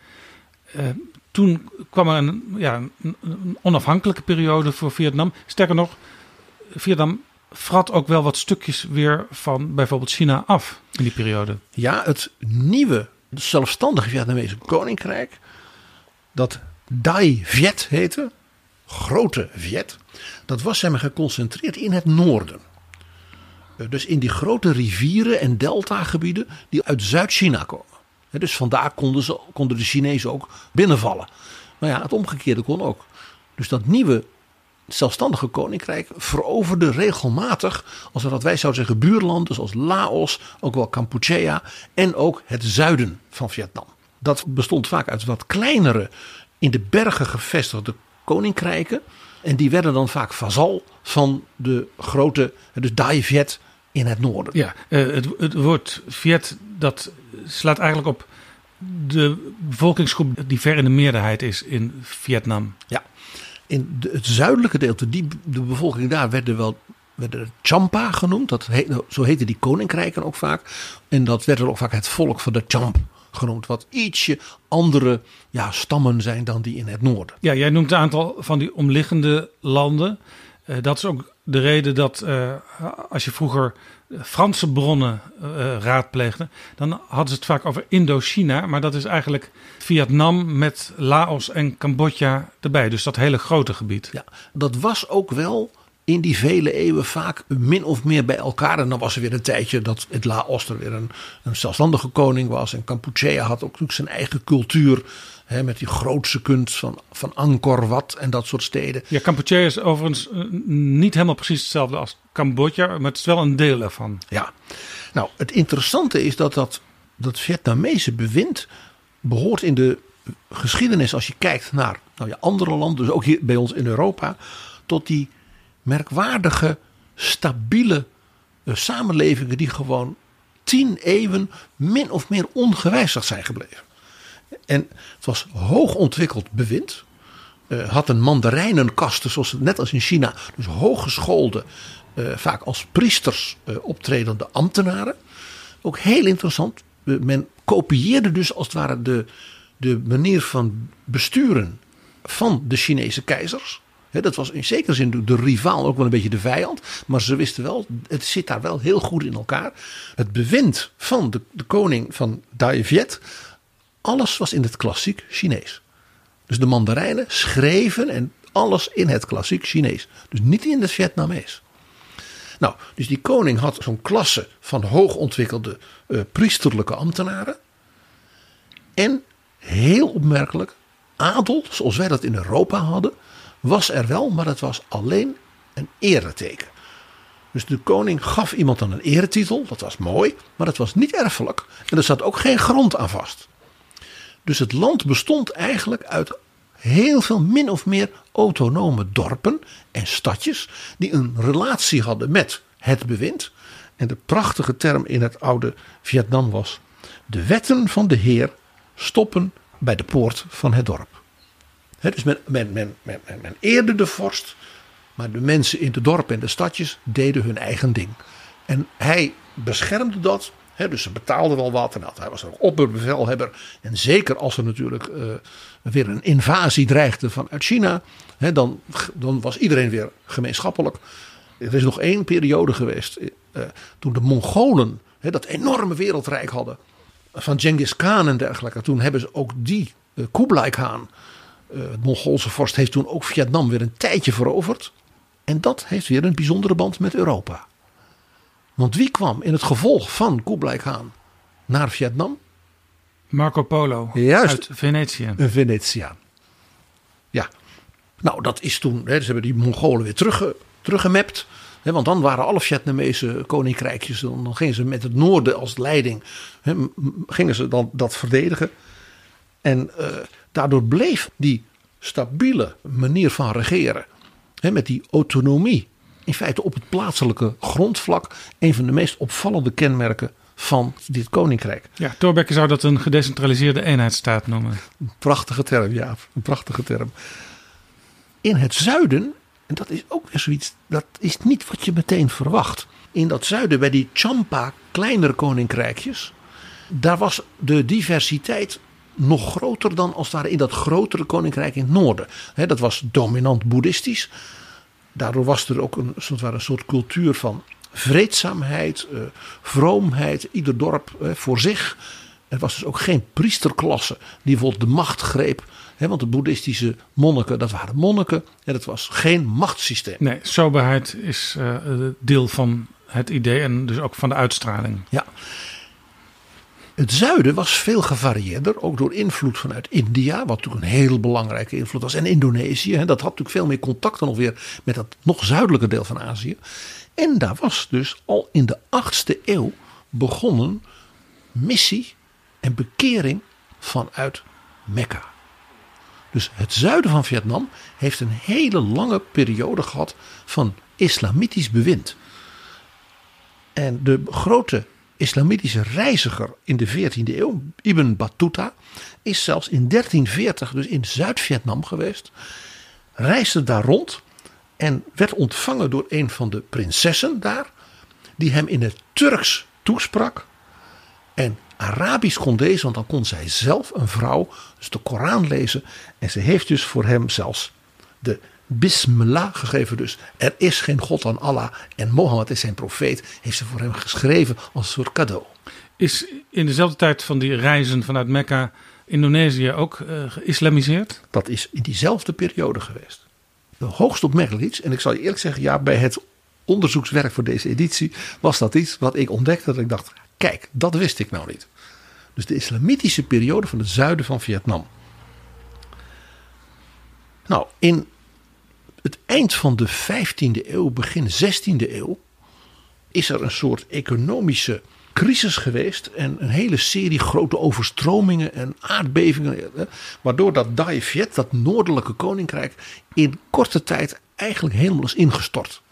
Toen kwam er een onafhankelijke periode voor Vietnam. Sterker nog, Vietnam vrat ook wel wat stukjes weer van bijvoorbeeld China af in die periode. Ja, het nieuwe zelfstandige Vietnamese koninkrijk, dat Dai Viet heette, Grote Viet, dat was zeg maar geconcentreerd in het noorden. Dus in die grote rivieren en deltagebieden die uit Zuid-China komen. Dus vandaar konden de Chinezen ook binnenvallen. Maar ja, het omgekeerde kon ook. Dus dat nieuwe zelfstandige koninkrijk veroverde regelmatig, als wat wij zouden zeggen, buurlanden zoals Laos, ook wel Kampuchea en ook het zuiden van Vietnam. Dat bestond vaak uit wat kleinere, in de bergen gevestigde koninkrijken. En die werden dan vaak vazal van de grote, dus Dai Viet in het noorden. Ja, het woord Viet, dat slaat eigenlijk op de bevolkingsgroep die ver in de meerderheid is in Vietnam. Ja, in het zuidelijke deel, de bevolking daar werden Champa genoemd. Zo heette die koninkrijken ook vaak. En dat werd ook vaak het volk van de Champ genoemd. Wat ietsje andere stammen zijn dan die in het noorden. Ja, jij noemt een aantal van die omliggende landen. Dat is ook de reden dat als je vroeger Franse bronnen raadpleegde, dan hadden ze het vaak over Indochina. Maar dat is eigenlijk Vietnam met Laos en Cambodja erbij. Dus dat hele grote gebied. Ja, dat was ook wel in die vele eeuwen vaak min of meer bij elkaar. En dan was er weer een tijdje dat het Laos er weer een zelfstandige koning was. En Kampuchea had ook natuurlijk zijn eigen cultuur. Met die grootste kunst van Angkor Wat en dat soort steden. Ja, Kampuchea is overigens niet helemaal precies hetzelfde als Cambodja. Maar het is wel een deel ervan. Ja, nou het interessante is dat Vietnamese bewind behoort in de geschiedenis, als je kijkt naar andere landen, dus ook hier bij ons in Europa, tot die merkwaardige, stabiele samenlevingen die gewoon 10 eeuwen min of meer ongewijzigd zijn gebleven. En het was hoog ontwikkeld bewind. Had een mandarijnenkaste, zoals net als in China. Dus hooggeschoolde, vaak als priesters optredende ambtenaren. Ook heel interessant. Men kopieerde dus als het ware de manier van besturen van de Chinese keizers. Dat was in zekere zin de rivaal, ook wel een beetje de vijand. Maar ze wisten wel, het zit daar wel heel goed in elkaar. Het bewind van de koning van Dai Viet, alles was in het klassiek Chinees. Dus de mandarijnen schreven en alles in het klassiek Chinees. Dus niet in het Vietnamees. Nou, dus die koning had zo'n klasse van hoogontwikkelde priesterlijke ambtenaren. En heel opmerkelijk, adel, zoals wij dat in Europa hadden, was er wel, maar het was alleen een ereteken. Dus de koning gaf iemand dan een eretitel, dat was mooi, maar dat was niet erfelijk. En er zat ook geen grond aan vast. Dus het land bestond eigenlijk uit heel veel min of meer autonome dorpen en stadjes die een relatie hadden met het bewind. En de prachtige term in het oude Vietnam was: de wetten van de heer stoppen bij de poort van het dorp. Dus men eerde de vorst, maar de mensen in de dorpen en de stadjes deden hun eigen ding. En hij beschermde dat. Dus ze betaalden wel wat en hij was ook opperbevelhebber. En zeker als er natuurlijk weer een invasie dreigde vanuit China, dan was iedereen weer gemeenschappelijk. Er is nog één periode geweest toen de Mongolen dat enorme wereldrijk hadden. Van Genghis Khan en dergelijke. Toen hebben ze ook die Kublai Khan, het Mongoolse vorst, heeft toen ook Vietnam weer een tijdje veroverd. En dat heeft weer een bijzondere band met Europa. Want wie kwam in het gevolg van Kublai Khan naar Vietnam? Marco Polo. Juist. Uit Venetië. Een Venetiaan. Ja. Nou, dat is toen. Ze hebben die Mongolen weer teruggemapt. Want dan waren alle Vietnamese koninkrijkjes. Dan gingen ze met het noorden als leiding. Gingen ze dan dat verdedigen. En daardoor bleef die stabiele manier van regeren. Met die autonomie. In feite op het plaatselijke grondvlak. Een van de meest opvallende kenmerken van dit koninkrijk. Ja, Thorbecke zou dat een gedecentraliseerde eenheidsstaat noemen. Een prachtige term, ja. Een prachtige term. In het zuiden, en dat is ook weer zoiets, dat is niet wat je meteen verwacht. In dat zuiden, bij die Champa, kleinere koninkrijkjes, daar was de diversiteit nog groter dan als het ware in dat grotere koninkrijk in het noorden. Dat was dominant boeddhistisch. Daardoor was er ook een soort cultuur van vreedzaamheid, vroomheid, ieder dorp voor zich. Er was dus ook geen priesterklasse die bijvoorbeeld de macht greep. Want de boeddhistische monniken, dat waren monniken. En het was geen machtssysteem. Nee, soberheid is deel van het idee en dus ook van de uitstraling. Ja. Het zuiden was veel gevarieerder, ook door invloed vanuit India, wat natuurlijk een heel belangrijke invloed was. En Indonesië, dat had natuurlijk veel meer contact dan alweer met dat nog zuidelijke deel van Azië. En daar was dus al in de 8e eeuw begonnen missie en bekering vanuit Mekka. Dus het zuiden van Vietnam heeft een hele lange periode gehad van islamitisch bewind. En de grote islamitische reiziger in de 14e eeuw, Ibn Battuta, is zelfs in 1340 dus in Zuid-Vietnam geweest. Reisde daar rond en werd ontvangen door een van de prinsessen daar, die hem in het Turks toesprak en Arabisch kon lezen, want dan kon zij zelf, een vrouw, dus de Koran lezen. En ze heeft dus voor hem zelfs de Bismillah gegeven. Dus er is geen God dan Allah en Mohammed is zijn profeet. Heeft ze voor hem geschreven als een soort cadeau. Is in dezelfde tijd van die reizen vanuit Mekka Indonesië ook geïslamiseerd? Dat is in diezelfde periode geweest. De hoogst opmerkelijk iets, en ik zal je eerlijk zeggen, ja, bij het onderzoekswerk voor deze editie was dat iets wat ik ontdekte dat ik dacht, kijk, dat wist ik nou niet. Dus de islamitische periode van het zuiden van Vietnam. Nou, in het eind van de 15e eeuw, begin 16e eeuw, is er een soort economische crisis geweest en een hele serie grote overstromingen en aardbevingen, waardoor dat Dai Viet, dat noordelijke koninkrijk, in korte tijd eigenlijk helemaal is ingestort.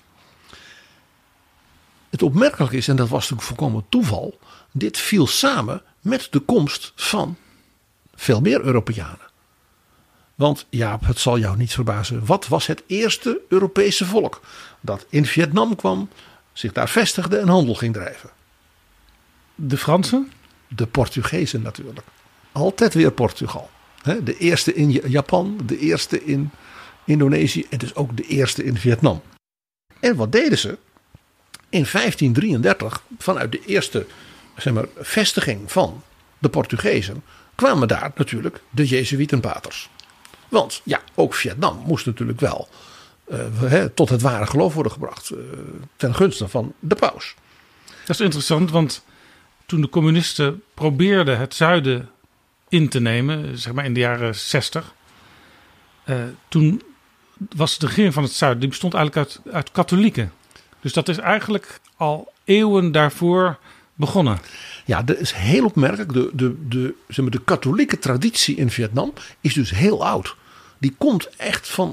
Het opmerkelijke is, en dat was natuurlijk volkomen toeval, dit viel samen met de komst van veel meer Europeanen. Want ja, het zal jou niet verbazen, wat was het eerste Europese volk dat in Vietnam kwam, zich daar vestigde en handel ging drijven? De Fransen? De Portugezen natuurlijk. Altijd weer Portugal. De eerste in Japan, de eerste in Indonesië en dus ook de eerste in Vietnam. En wat deden ze? In 1533, vanuit de eerste vestiging van de Portugezen, kwamen daar natuurlijk de Jezuïetenpaters. Want ja, ook Vietnam moest natuurlijk wel tot het ware geloof worden gebracht. Ten gunste van de paus. Dat is interessant, want toen de communisten probeerden het zuiden in te nemen, zeg maar in de jaren 60. Toen was de regering van het zuiden, die bestond eigenlijk uit katholieken. Dus dat is eigenlijk al eeuwen daarvoor begonnen. Ja, dat is heel opmerkelijk. De katholieke traditie in Vietnam is dus heel oud. Die komt echt van,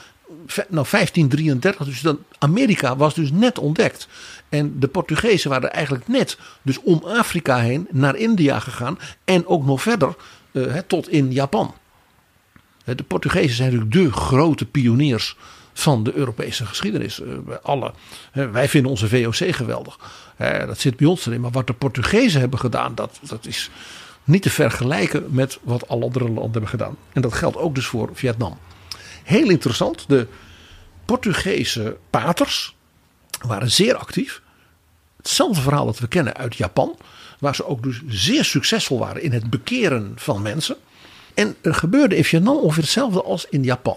1533. Dus dan, Amerika was dus net ontdekt. En de Portugezen waren eigenlijk net dus om Afrika heen naar India gegaan. En ook nog verder tot in Japan. De Portugezen zijn natuurlijk de grote pioniers van de Europese geschiedenis. Wij vinden onze VOC geweldig. Dat zit bij ons erin. Maar wat de Portugezen hebben gedaan, dat is niet te vergelijken met wat alle andere landen hebben gedaan. En dat geldt ook dus voor Vietnam. Heel interessant. De Portugese paters waren zeer actief. Hetzelfde verhaal dat we kennen uit Japan. Waar ze ook dus zeer succesvol waren in het bekeren van mensen. En er gebeurde in Vietnam ongeveer hetzelfde als in Japan.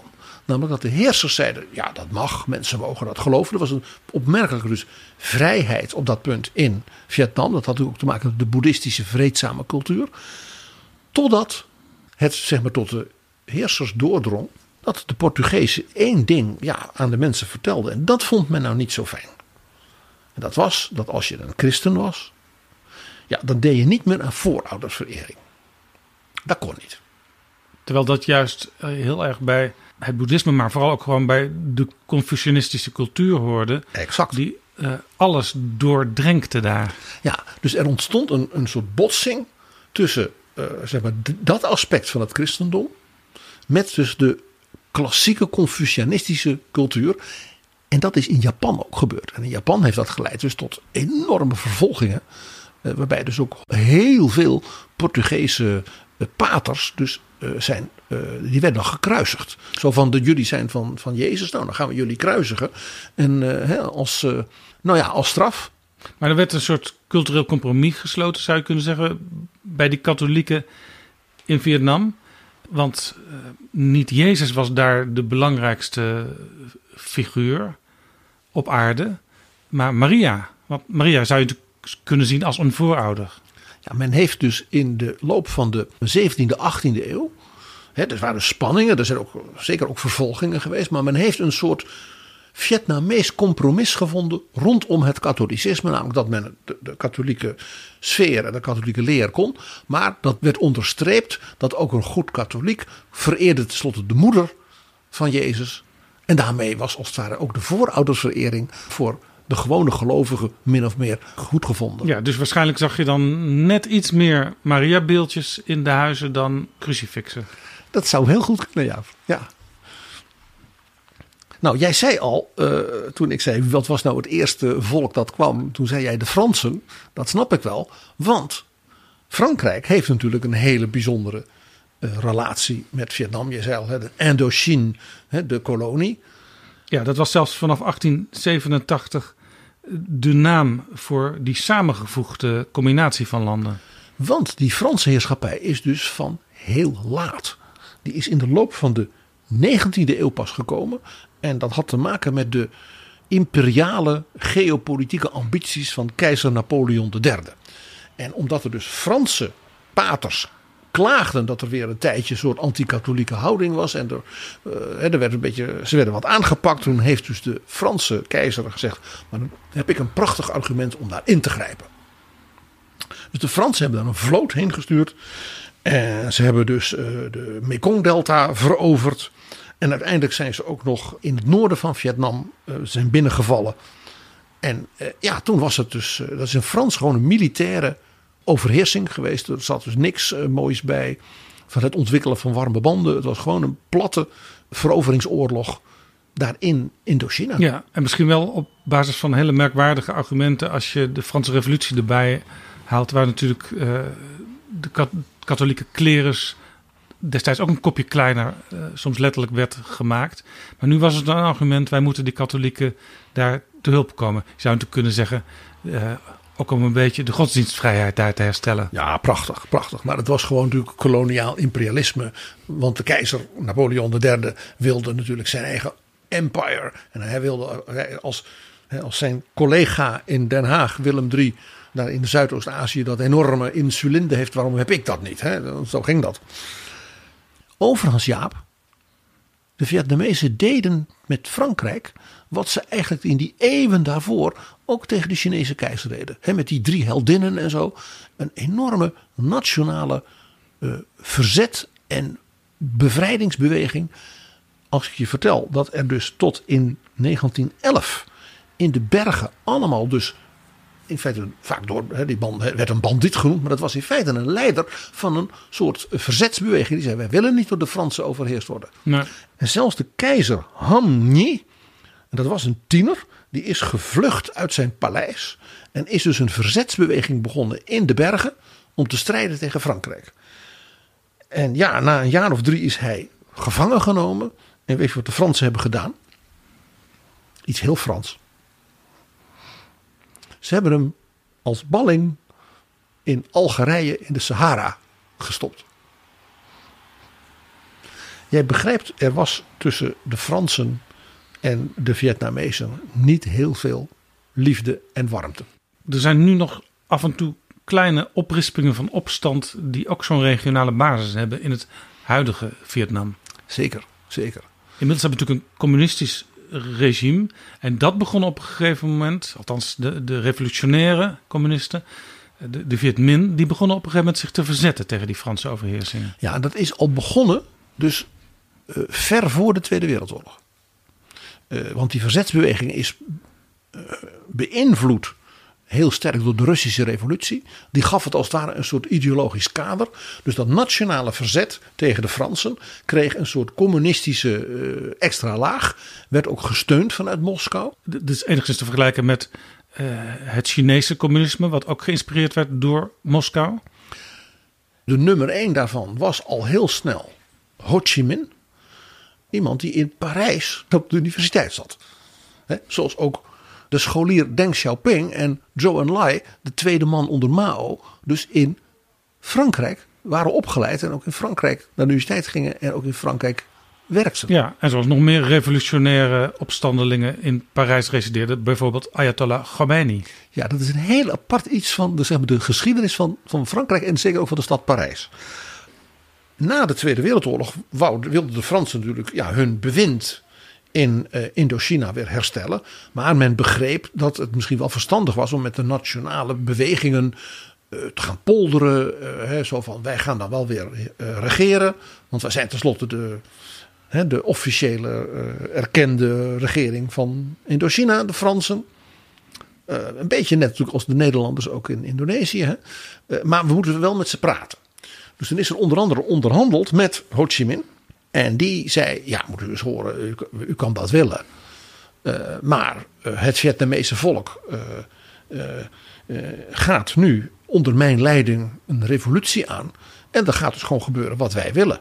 Namelijk dat de heersers zeiden, ja dat mag, mensen mogen dat geloven. Er was een opmerkelijke dus vrijheid op dat punt in Vietnam. Dat had ook te maken met de boeddhistische vreedzame cultuur. Totdat het zeg maar tot de heersers doordrong dat de Portugezen één ding aan de mensen vertelden. En dat vond men nou niet zo fijn. En dat was dat als je een christen was, dan deed je niet meer aan vooroudersverering. Dat kon niet. Terwijl dat juist heel erg bij het boeddhisme, maar vooral ook gewoon bij de Confucianistische cultuur hoorde. Exact. Die alles doordrenkte daar. Ja, dus er ontstond een soort botsing tussen zeg maar, dat aspect van het christendom met dus de klassieke Confucianistische cultuur. En dat is in Japan ook gebeurd. En in Japan heeft dat geleid dus tot enorme vervolgingen. Waarbij dus ook heel veel Portugese paters dus die werden dan gekruisigd. Zo van, jullie zijn van Jezus, nou dan gaan we jullie kruisigen. En als straf. Maar er werd een soort cultureel compromis gesloten, zou je kunnen zeggen, bij die katholieken in Vietnam. Want niet Jezus was daar de belangrijkste figuur op aarde, maar Maria. Want Maria zou je kunnen zien als een voorouder. Ja, men heeft dus in de loop van de 17e, 18e eeuw, er waren spanningen, er zijn ook zeker ook vervolgingen geweest, maar men heeft een soort Vietnamees compromis gevonden rondom het katholicisme. Namelijk dat men de katholieke sfeer en de katholieke leer kon. Maar dat werd onderstreept dat ook een goed katholiek vereerde tenslotte de moeder van Jezus. En daarmee was als het ware ook de vooroudersverering voor de gewone gelovigen min of meer goed gevonden. Ja, dus waarschijnlijk zag je dan net iets meer Maria-beeldjes in de huizen dan crucifixen. Dat zou heel goed kunnen, ja. Nou, jij zei al, toen ik zei, wat was nou het eerste volk dat kwam? Toen zei jij de Fransen. Dat snap ik wel. Want Frankrijk heeft natuurlijk een hele bijzondere relatie met Vietnam. Je zei al, de Indochine, de kolonie. Ja, dat was zelfs vanaf 1887 de naam voor die samengevoegde combinatie van landen. Want die Franse heerschappij is dus van heel laat. Die is in de loop van de 19e eeuw pas gekomen. En dat had te maken met de imperiale geopolitieke ambities van keizer Napoleon III. En omdat er dus Franse paters klaagden dat er weer een tijdje een soort anti-katholieke houding was. En er werd ze werden wat aangepakt. Toen heeft dus de Franse keizer gezegd, maar dan heb ik een prachtig argument om daar in te grijpen. Dus de Fransen hebben daar een vloot heen gestuurd. En ze hebben dus de Mekong-delta veroverd. En uiteindelijk zijn ze ook nog in het noorden van Vietnam zijn binnengevallen. En toen was het dus, dat is in Frans gewoon een militaire overheersing geweest. Er zat dus niks moois bij van het ontwikkelen van warme banden. Het was gewoon een platte veroveringsoorlog daar in Indochina. Ja, en misschien wel op basis van hele merkwaardige argumenten als je de Franse revolutie erbij haalt. Waar natuurlijk de katholieke klerus destijds ook een kopje kleiner soms letterlijk werd gemaakt. Maar nu was het een argument, wij moeten die katholieken daar te hulp komen. Je zou natuurlijk kunnen zeggen, ook om een beetje de godsdienstvrijheid daar te herstellen. Ja, prachtig, prachtig. Maar het was gewoon natuurlijk koloniaal imperialisme. Want de keizer Napoleon III wilde natuurlijk zijn eigen empire. En hij wilde als zijn collega in Den Haag, Willem III, daar in Zuidoost-Azië dat enorme insulinde heeft. Waarom heb ik dat niet? Zo ging dat. Overigens, Jaap, de Vietnamezen deden met Frankrijk wat ze eigenlijk in die eeuwen daarvoor ook tegen de Chinese keizer deden. Met die 3 heldinnen en zo. Een enorme nationale verzet en bevrijdingsbeweging. Als ik je vertel dat er dus tot in 1911 in de bergen allemaal dus in feite vaak door, die man werd een bandiet genoemd, maar dat was in feite een leider van een soort verzetsbeweging. Die zei, wij willen niet door de Fransen overheerst worden. Nee. En zelfs de keizer Han Nhi, en dat was een tiener, die is gevlucht uit zijn paleis en is dus een verzetsbeweging begonnen in de bergen om te strijden tegen Frankrijk. En ja, na een jaar of 3 is hij gevangen genomen. En weet je wat de Fransen hebben gedaan? Iets heel Frans. Ze hebben hem als balling in Algerije in de Sahara gestopt. Jij begrijpt, er was tussen de Fransen en de Vietnamezen niet heel veel liefde en warmte. Er zijn nu nog af en toe kleine oprispingen van opstand die ook zo'n regionale basis hebben in het huidige Vietnam. Zeker, zeker. Inmiddels hebben we natuurlijk een communistisch regime. En dat begon op een gegeven moment, althans de revolutionaire communisten, de Viet Minh, die begonnen op een gegeven moment zich te verzetten tegen die Franse overheersing. Ja, dat is al begonnen dus ver voor de Tweede Wereldoorlog. Want die verzetsbeweging is beïnvloed heel sterk door de Russische revolutie. Die gaf het als het ware een soort ideologisch kader. Dus dat nationale verzet tegen de Fransen kreeg een soort communistische extra laag. Werd ook gesteund vanuit Moskou. Dit is enigszins te vergelijken met het Chinese communisme, wat ook geïnspireerd werd door Moskou. De nummer 1 daarvan was al heel snel Ho Chi Minh. Iemand die in Parijs op de universiteit zat. Zoals ook de scholier Deng Xiaoping en Zhou Enlai, de tweede man onder Mao, dus in Frankrijk waren opgeleid en ook in Frankrijk naar de universiteit gingen en ook in Frankrijk werkten. Ja, en zoals nog meer revolutionaire opstandelingen in Parijs resideerden, bijvoorbeeld Ayatollah Khomeini. Ja, dat is een heel apart iets van de geschiedenis van Frankrijk en zeker ook van de stad Parijs. Na de Tweede Wereldoorlog wilden de Fransen natuurlijk hun bewind in Indochina weer herstellen. Maar men begreep dat het misschien wel verstandig was om met de nationale bewegingen te gaan polderen. Zo van, wij gaan dan wel weer regeren. Want wij zijn tenslotte de officiële erkende regering van Indochina, de Fransen. Een beetje net natuurlijk als de Nederlanders ook in Indonesië. Maar we moeten wel met ze praten. Dus dan is er onder andere onderhandeld met Ho Chi Minh. En die zei, ja, moet u eens horen, u kan dat willen. Maar het Vietnamese volk gaat nu onder mijn leiding een revolutie aan. En er gaat dus gewoon gebeuren wat wij willen.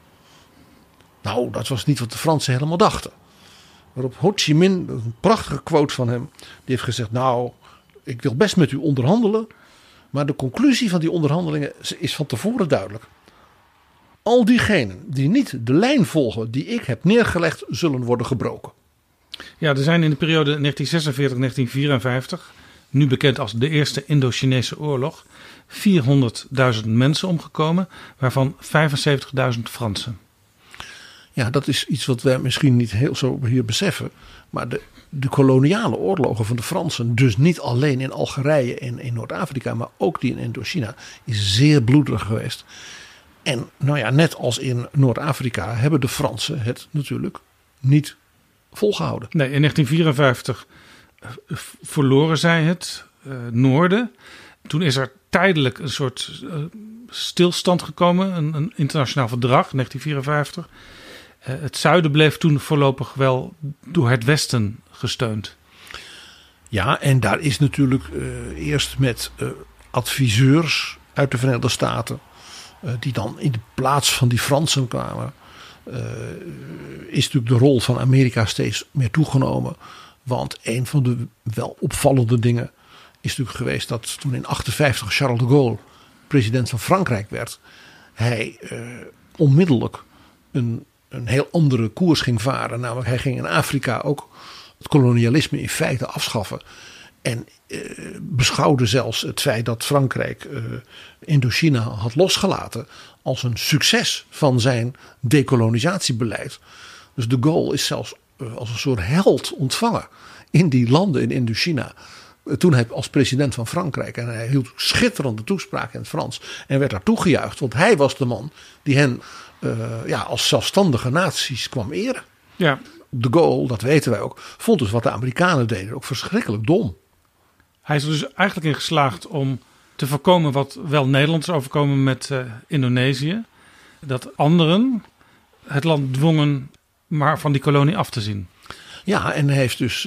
Nou, dat was niet wat de Fransen helemaal dachten. Waarop Ho Chi Minh, een prachtige quote van hem, die heeft gezegd, nou, ik wil best met u onderhandelen. Maar de conclusie van die onderhandelingen is van tevoren duidelijk. Al diegenen die niet de lijn volgen die ik heb neergelegd, zullen worden gebroken. Ja, er zijn in de periode 1946-1954, nu bekend als de Eerste Indo-Chinese Oorlog, 400.000 mensen omgekomen, waarvan 75.000 Fransen. Ja, dat is iets wat wij misschien niet heel zo hier beseffen. Maar de koloniale oorlogen van de Fransen, dus niet alleen in Algerije en in Noord-Afrika, maar ook die in Indochina, is zeer bloedig geweest. En nou ja, net als in Noord-Afrika hebben de Fransen het natuurlijk niet volgehouden. Nee, in 1954 verloren zij het noorden. Toen is er tijdelijk een soort stilstand gekomen, een internationaal verdrag, 1954. Het zuiden bleef toen voorlopig wel door het westen gesteund. Ja, en daar is natuurlijk eerst met adviseurs uit de Verenigde Staten, die dan in de plaats van die Fransen kwamen, is natuurlijk de rol van Amerika steeds meer toegenomen. Want een van de wel opvallende dingen is natuurlijk geweest dat toen in 1958 Charles de Gaulle president van Frankrijk werd, hij onmiddellijk een heel andere koers ging varen. Namelijk hij ging in Afrika ook het kolonialisme in feite afschaffen. En beschouwde zelfs het feit dat Frankrijk Indochina had losgelaten als een succes van zijn dekolonisatiebeleid. Dus de Gaulle is zelfs als een soort held ontvangen in die landen in Indochina. Toen hij als president van Frankrijk, en hij hield schitterende toespraken in het Frans en werd daar toegejuicht, want hij was de man die hen als zelfstandige naties kwam eren. Ja. De Gaulle, dat weten wij ook, vond dus wat de Amerikanen deden ook verschrikkelijk dom. Hij is er dus eigenlijk in geslaagd om te voorkomen wat wel Nederlanders overkomen met Indonesië. Dat anderen het land dwongen maar van die kolonie af te zien. Ja, en hij heeft dus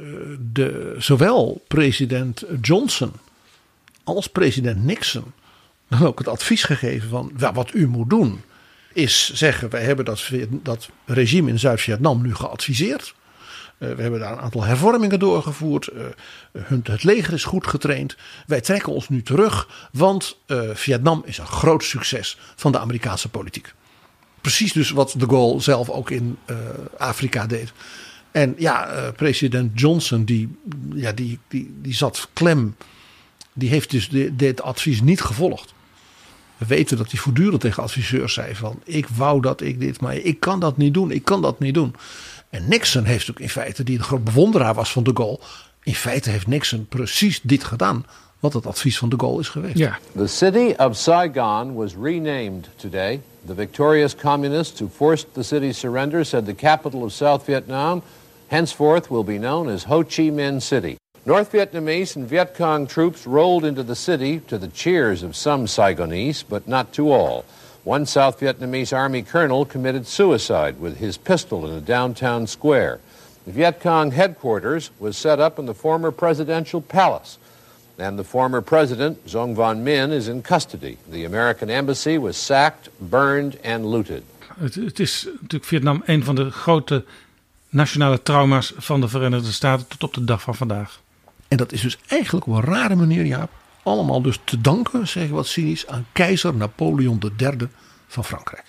zowel president Johnson als president Nixon dan ook het advies gegeven van wat u moet doen is zeggen, wij hebben dat regime in Zuid-Vietnam nu geadviseerd. We hebben daar een aantal hervormingen doorgevoerd. Het leger is goed getraind. Wij trekken ons nu terug, want Vietnam is een groot succes van de Amerikaanse politiek. precies dus wat de Gaulle zelf ook in Afrika deed. En president Johnson die zat klem. Die heeft dus dit advies niet gevolgd. We weten dat hij voortdurend tegen adviseurs zei van... ik wou dat ik dit, maar ik kan dat niet doen. En Nixon heeft ook in feite, die een groot bewonderaar was van de Gaulle... in feite heeft Nixon precies dit gedaan... wat het advies van de Gaulle is geweest. Ja. The city of Saigon was renamed today. The victorious communists who forced the city's surrender said the capital of South Vietnam henceforth will be known as Ho Chi Minh City. North Vietnamese and Viet Cong troops rolled into the city to the cheers of some Saigonese, but not to all. One South Vietnamese army colonel committed suicide with his pistol in a downtown square. The Viet Cong headquarters was set up in the former presidential palace. And the former president, Dong Van Minh, is in custody. The American embassy was sacked, burned and looted. Het is natuurlijk Vietnam een van de grote nationale trauma's van de Verenigde Staten tot op de dag van vandaag. En dat is dus eigenlijk op een rare manier, Jaap, allemaal dus te danken, zeg ik wat cynisch, aan keizer Napoleon III van Frankrijk.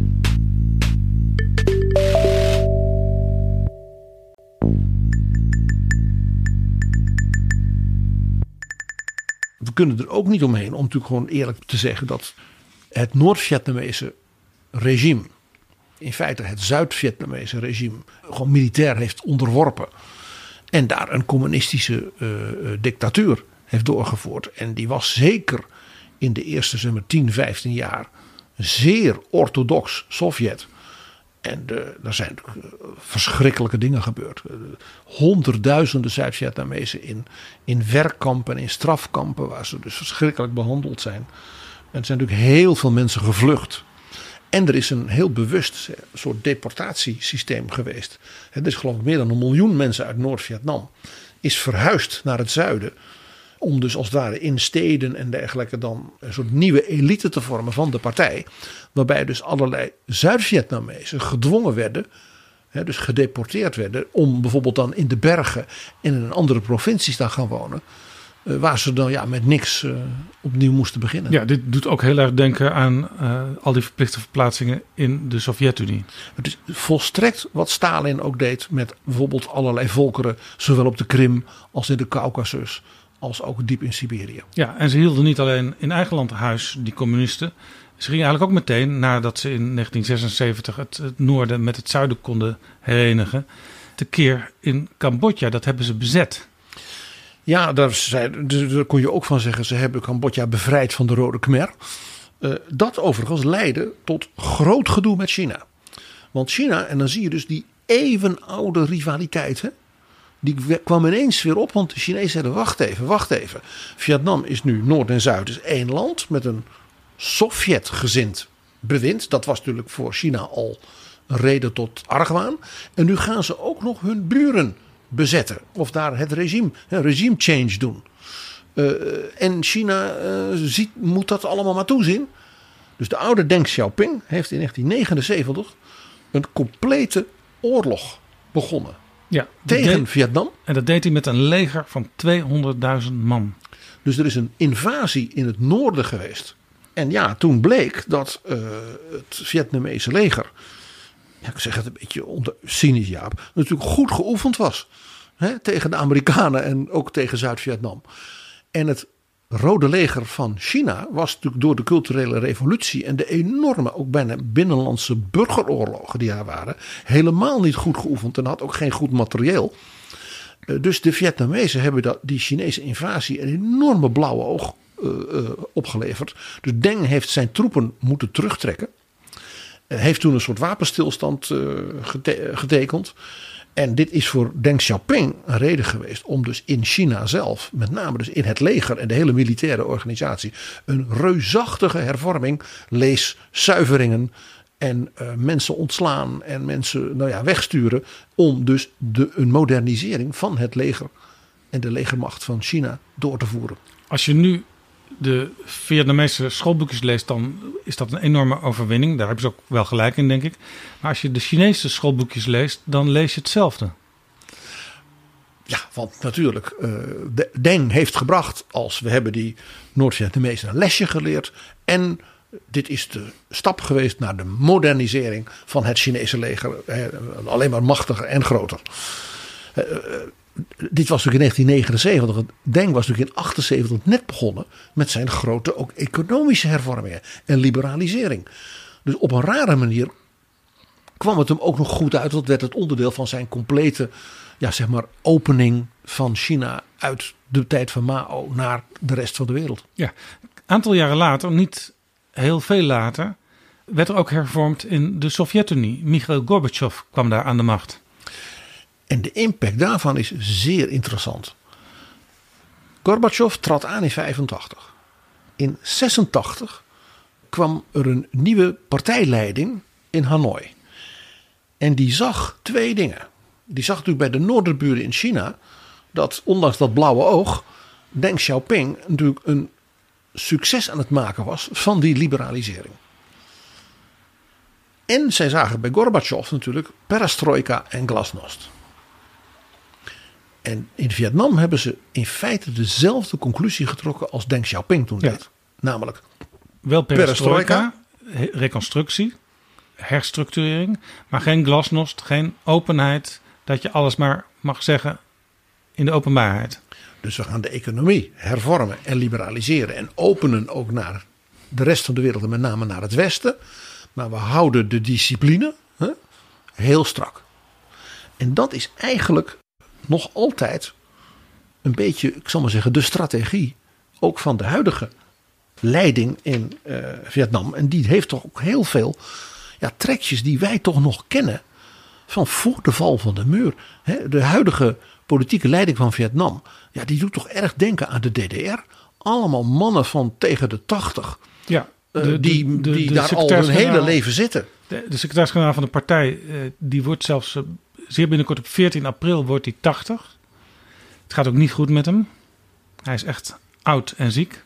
We kunnen er ook niet omheen om natuurlijk gewoon eerlijk te zeggen dat het Noord-Vietnamese regime, in feite het Zuid-Vietnamese regime, gewoon militair heeft onderworpen. En daar een communistische dictatuur heeft doorgevoerd. En die was zeker in de eerste 10, 15 jaar zeer orthodox Sovjet. En er zijn verschrikkelijke dingen gebeurd. Honderdduizenden Zuid-Vietnamezen in werkkampen en in strafkampen waar ze dus verschrikkelijk behandeld zijn. En er zijn natuurlijk heel veel mensen gevlucht. En er is een heel bewust soort deportatiesysteem geweest. Er is geloof ik meer dan 1 miljoen mensen uit Noord-Vietnam is verhuisd naar het zuiden. Om dus als het ware in steden en dergelijke dan een soort nieuwe elite te vormen van de partij. Waarbij dus allerlei Zuid-Vietnamezen gedwongen werden, dus gedeporteerd werden. Om bijvoorbeeld dan in de bergen en in andere provincies te gaan wonen. Waar ze dan met niks opnieuw moesten beginnen. Ja, dit doet ook heel erg denken aan al die verplichte verplaatsingen in de Sovjet-Unie. Het is volstrekt wat Stalin ook deed met bijvoorbeeld allerlei volkeren. Zowel op de Krim als in de Caucasus. Als ook diep in Siberië. Ja, en ze hielden niet alleen in eigen land huis, die communisten. Ze gingen eigenlijk ook meteen, nadat ze in 1976 het noorden met het zuiden konden herenigen, tekeer in Cambodja. Dat hebben ze bezet. Ja, daar kon je ook van zeggen, ze hebben Cambodja bevrijd van de Rode Khmer. Dat overigens leidde tot groot gedoe met China. Want China, en dan zie je dus die eeuwenoude rivaliteit, hè? Die kwam ineens weer op, want de Chinezen zeiden wacht even. Vietnam is nu Noord en Zuid, is 1 land met een Sovjet-gezind bewind. Dat was natuurlijk voor China al een reden tot argwaan. En nu gaan ze ook nog hun buren bezetten. Of daar het regime change doen. En China moet dat allemaal maar toezien. Dus de oude Deng Xiaoping heeft in 1979 een complete oorlog begonnen. Ja, tegen Vietnam. En dat deed hij met een leger van 200.000 man. Dus er is een invasie in het noorden geweest. En ja, toen bleek dat het Vietnamese leger, ik zeg het een beetje cynisch Jaap, natuurlijk goed geoefend was. Tegen de Amerikanen en ook tegen Zuid-Vietnam. En het Rode Leger van China was natuurlijk door de culturele revolutie en de enorme, ook bijna binnenlandse burgeroorlogen die daar waren, helemaal niet goed geoefend en had ook geen goed materieel. Dus de Vietnamezen hebben die Chinese invasie een enorme blauwe oog opgeleverd. Dus Deng heeft zijn troepen moeten terugtrekken. Heeft toen een soort wapenstilstand getekend. En dit is voor Deng Xiaoping een reden geweest om dus in China zelf, met name dus in het leger en de hele militaire organisatie, een reusachtige hervorming, lees zuiveringen en mensen ontslaan en mensen wegsturen om dus een modernisering van het leger en de legermacht van China door te voeren. Als je nu de Vietnamese schoolboekjes leest, dan is dat een enorme overwinning. Daar hebben ze ook wel gelijk in, denk ik. Maar als je de Chinese schoolboekjes leest, dan lees je hetzelfde. Ja, want natuurlijk, Deng heeft gebracht, als we hebben die Noord-Vietnamezen een lesje geleerd en Dit is de stap geweest naar de modernisering van het Chinese leger. Alleen maar machtiger en groter. Dit was natuurlijk in 1979. Deng was natuurlijk in 1978 net begonnen met zijn grote ook economische hervormingen en liberalisering. Dus op een rare manier kwam het hem ook nog goed uit. Dat werd het onderdeel van zijn complete opening van China uit de tijd van Mao naar de rest van de wereld. Ja, een aantal jaren later, niet heel veel later, werd er ook hervormd in de Sovjet-Unie. Michail Gorbachev kwam daar aan de macht. En de impact daarvan is zeer interessant. Gorbachev trad aan in 1985. In 1986 kwam er een nieuwe partijleiding in Hanoi. En die zag twee dingen. Die zag natuurlijk bij de noorderburen in China dat ondanks dat blauwe oog Deng Xiaoping natuurlijk een succes aan het maken was van die liberalisering. En zij zagen bij Gorbachev natuurlijk perestroika en glasnost. En in Vietnam hebben ze in feite dezelfde conclusie getrokken als Deng Xiaoping toen deed. Namelijk wel perestroika, reconstructie, herstructurering, maar geen glasnost, geen openheid, dat je alles maar mag zeggen in de openbaarheid. Dus we gaan de economie hervormen en liberaliseren en openen ook naar de rest van de wereld en met name naar het Westen. Maar we houden de discipline heel strak. En dat is eigenlijk nog altijd een beetje, ik zal maar zeggen, de strategie ook van de huidige leiding in Vietnam. En die heeft toch ook heel veel trekjes die wij toch nog kennen van voor de val van de muur. De huidige politieke leiding van Vietnam, die doet toch erg denken aan de DDR. Allemaal mannen van tegen de 80. Ja, die daar al hun hele leven zitten. De secretaris-generaal van de partij, die wordt zelfs zeer binnenkort op 14 april wordt hij 80. Het gaat ook niet goed met hem. Hij is echt oud en ziek.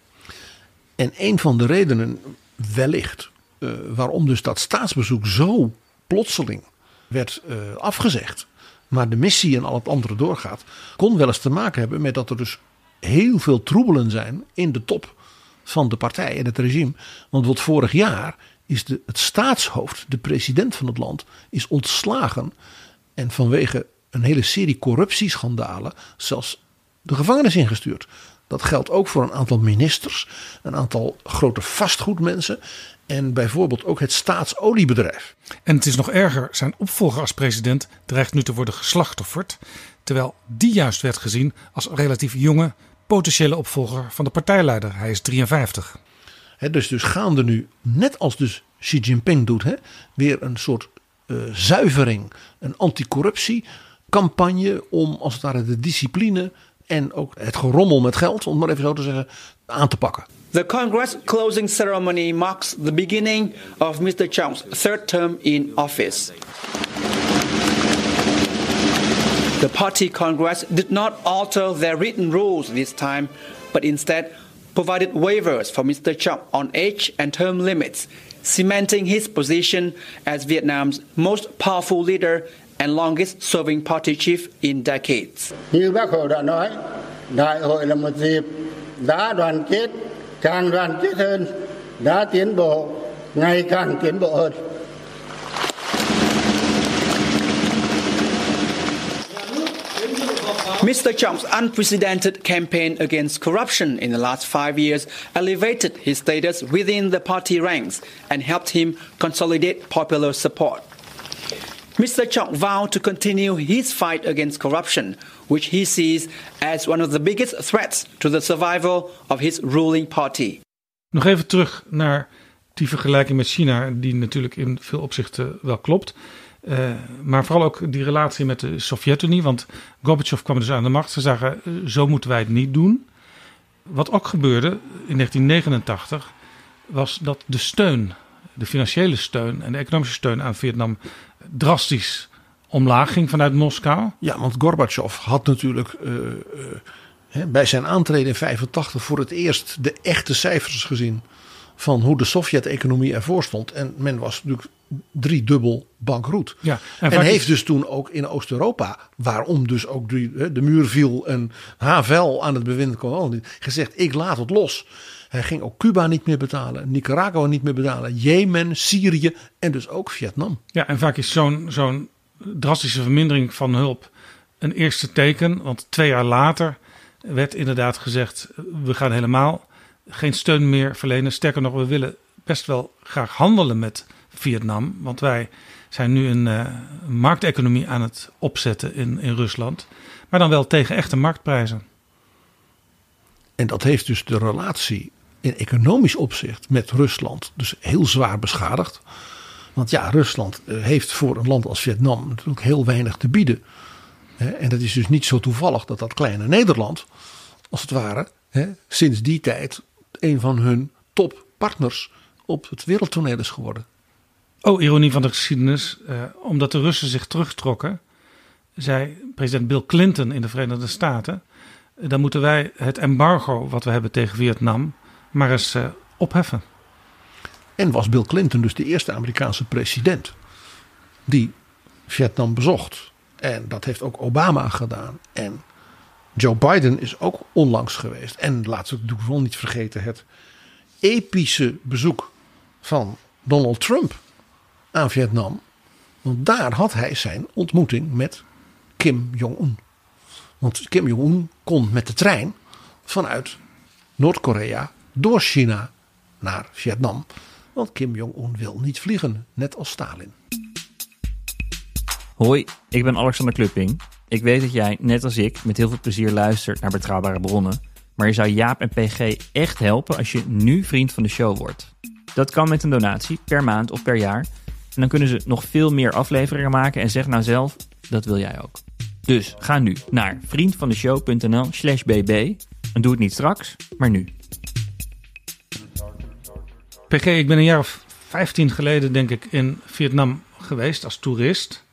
En een van de redenen wellicht waarom dus dat staatsbezoek zo plotseling werd afgezegd, maar de missie en al het andere doorgaat, kon wel eens te maken hebben met dat er dus heel veel troebelen zijn in de top van de partij en het regime. Want wat vorig jaar is het staatshoofd, de president van het land, is ontslagen en vanwege een hele serie corruptieschandalen zelfs de gevangenis ingestuurd. Dat geldt ook voor een aantal ministers, een aantal grote vastgoedmensen en bijvoorbeeld ook het staatsoliebedrijf. En het is nog erger, zijn opvolger als president dreigt nu te worden geslachtofferd, terwijl die juist werd gezien als relatief jonge potentiële opvolger van de partijleider. Hij is 53. Dus gaande nu, net als dus Xi Jinping doet, weer een soort zuivering, een anticorruptiecampagne om als het ware de discipline en ook het gerommel met geld, om het maar even zo te zeggen, aan te pakken. The Congress closing ceremony marks the beginning of Mr. Chong's third term in office. The party Congress did not alter their written rules this time, but instead provided waivers for Mr. Chong on age and term limits, cementing his position as Vietnam's most powerful leader and longest serving party chief in decades. Như Bác Hồ đã nói, đại hội là một dịp đã đoàn kết, càng đoàn kết hơn, đã tiến bộ, ngày càng tiến bộ hơn. Mr. Chong's unprecedented campaign against corruption in the last 5 years elevated his status within the party ranks and helped him consolidate popular support. Mr. Chong vowed to continue his fight against corruption, which he sees as one of the biggest threats to the survival of his ruling party. Nog even terug naar die vergelijking met China, die natuurlijk in veel opzichten wel klopt. Maar vooral ook die relatie met de Sovjet-Unie. Want Gorbachev kwam dus aan de macht. Ze zagen, zo moeten wij het niet doen. Wat ook gebeurde in 1989 was dat de steun, de financiële steun en de economische steun aan Vietnam drastisch omlaag ging vanuit Moskou. Ja, want Gorbachev had natuurlijk bij zijn aantreden in 1985 voor het eerst de echte cijfers gezien van hoe de Sovjet-economie ervoor stond. En men was natuurlijk driedubbel bankroet. Ja, en heeft dus toen ook in Oost-Europa, waarom dus ook de muur viel en Havel aan het bewind kwam, gezegd, ik laat het los. Hij ging ook Cuba niet meer betalen, Nicaragua niet meer betalen, Jemen, Syrië en dus ook Vietnam. Ja, en vaak is zo'n drastische vermindering van hulp een eerste teken. Want 2 jaar later werd inderdaad gezegd, we gaan helemaal geen steun meer verlenen. Sterker nog, we willen best wel graag handelen met Vietnam. Want wij zijn nu een markteconomie aan het opzetten in Rusland. Maar dan wel tegen echte marktprijzen. En dat heeft dus de relatie in economisch opzicht met Rusland dus heel zwaar beschadigd. Want ja, Rusland heeft voor een land als Vietnam natuurlijk heel weinig te bieden. En dat is dus niet zo toevallig dat kleine Nederland, als het ware, sinds die tijd een van hun toppartners op het wereldtoneel is geworden. Oh, ironie van de geschiedenis. Omdat de Russen zich terugtrokken, zei president Bill Clinton in de Verenigde Staten, dan moeten wij het embargo wat we hebben tegen Vietnam maar eens opheffen. En was Bill Clinton dus de eerste Amerikaanse president die Vietnam bezocht. En dat heeft ook Obama gedaan. En Joe Biden is ook onlangs geweest. En laten we het wel niet vergeten, het epische bezoek van Donald Trump aan Vietnam. Want daar had hij zijn ontmoeting met Kim Jong-un. Want Kim Jong-un kon met de trein vanuit Noord-Korea door China naar Vietnam. Want Kim Jong-un wil niet vliegen, net als Stalin. Hoi, ik ben Alexander Klupping. Ik weet dat jij, net als ik, met heel veel plezier luistert naar Betrouwbare Bronnen. Maar je zou Jaap en PG echt helpen als je nu vriend van de show wordt. Dat kan met een donatie, per maand of per jaar. En dan kunnen ze nog veel meer afleveringen maken en zeg nou zelf, dat wil jij ook. Dus ga nu naar vriendvandeshow.nl/bb en doe het niet straks, maar nu. PG, ik ben een jaar of 15 geleden denk ik in Vietnam geweest als toerist.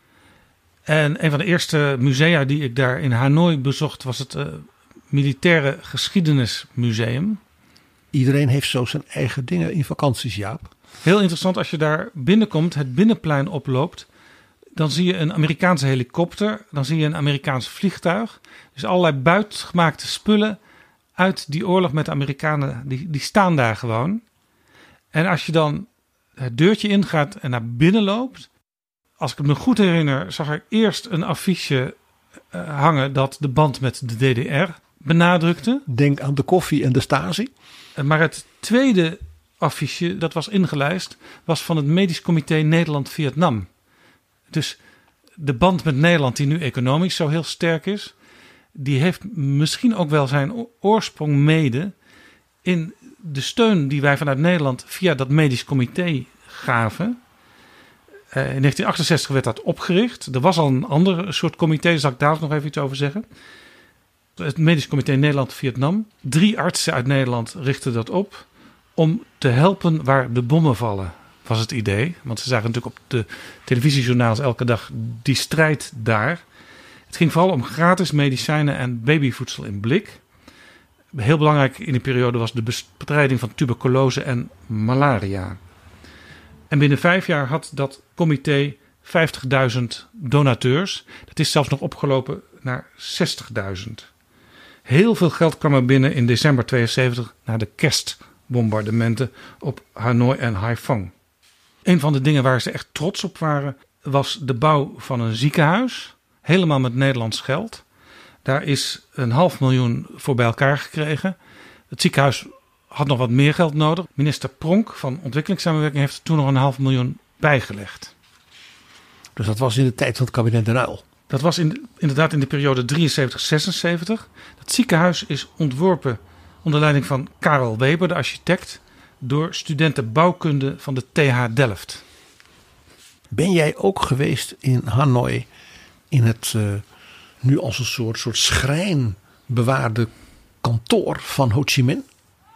En een van de eerste musea die ik daar in Hanoi bezocht was het Militaire Geschiedenismuseum. Iedereen heeft zo zijn eigen dingen in vakanties, Jaap. Heel interessant, als je daar binnenkomt, het binnenplein oploopt, dan zie je een Amerikaanse helikopter, dan zie je een Amerikaans vliegtuig. Dus allerlei buitgemaakte spullen uit die oorlog met de Amerikanen, die staan daar gewoon. En als je dan het deurtje ingaat en naar binnen loopt, als ik me goed herinner, zag ik eerst een affiche hangen dat de band met de DDR benadrukte. Denk aan de koffie en de Stasi. Maar het tweede affiche, dat was ingelijst, was van het Medisch Comité Nederland-Vietnam. Dus de band met Nederland, die nu economisch zo heel sterk is, die heeft misschien ook wel zijn oorsprong mede in de steun die wij vanuit Nederland via dat medisch comité gaven. In 1968 werd dat opgericht. Er was al een ander soort comité, daar zal ik daar nog even iets over zeggen. Het Medisch Comité Nederland-Vietnam. 3 artsen uit Nederland richtten dat op om te helpen waar de bommen vallen, was het idee. Want ze zagen natuurlijk op de televisiejournaals elke dag die strijd daar. Het ging vooral om gratis medicijnen en babyvoedsel in blik. Heel belangrijk in die periode was de bestrijding van tuberculose en malaria. En binnen 5 jaar had dat comité 50.000 donateurs. Dat is zelfs nog opgelopen naar 60.000. Heel veel geld kwam er binnen in december 72 na de kerstbombardementen op Hanoi en Haiphong. Een van de dingen waar ze echt trots op waren was de bouw van een ziekenhuis. Helemaal met Nederlands geld. Daar is 500.000 voor bij elkaar gekregen. Het ziekenhuis had nog wat meer geld nodig. Minister Pronk van Ontwikkelingssamenwerking heeft er toen nog 500.000 bijgelegd. Dus dat was in de tijd van het kabinet Den Uyl. Dat was inderdaad in de periode 73-76. Dat ziekenhuis is ontworpen onder leiding van Karel Weber, de architect, door studenten bouwkunde van de TH Delft. Ben jij ook geweest in Hanoi in het nu als een soort schrijn bewaarde kantoor van Ho Chi Minh?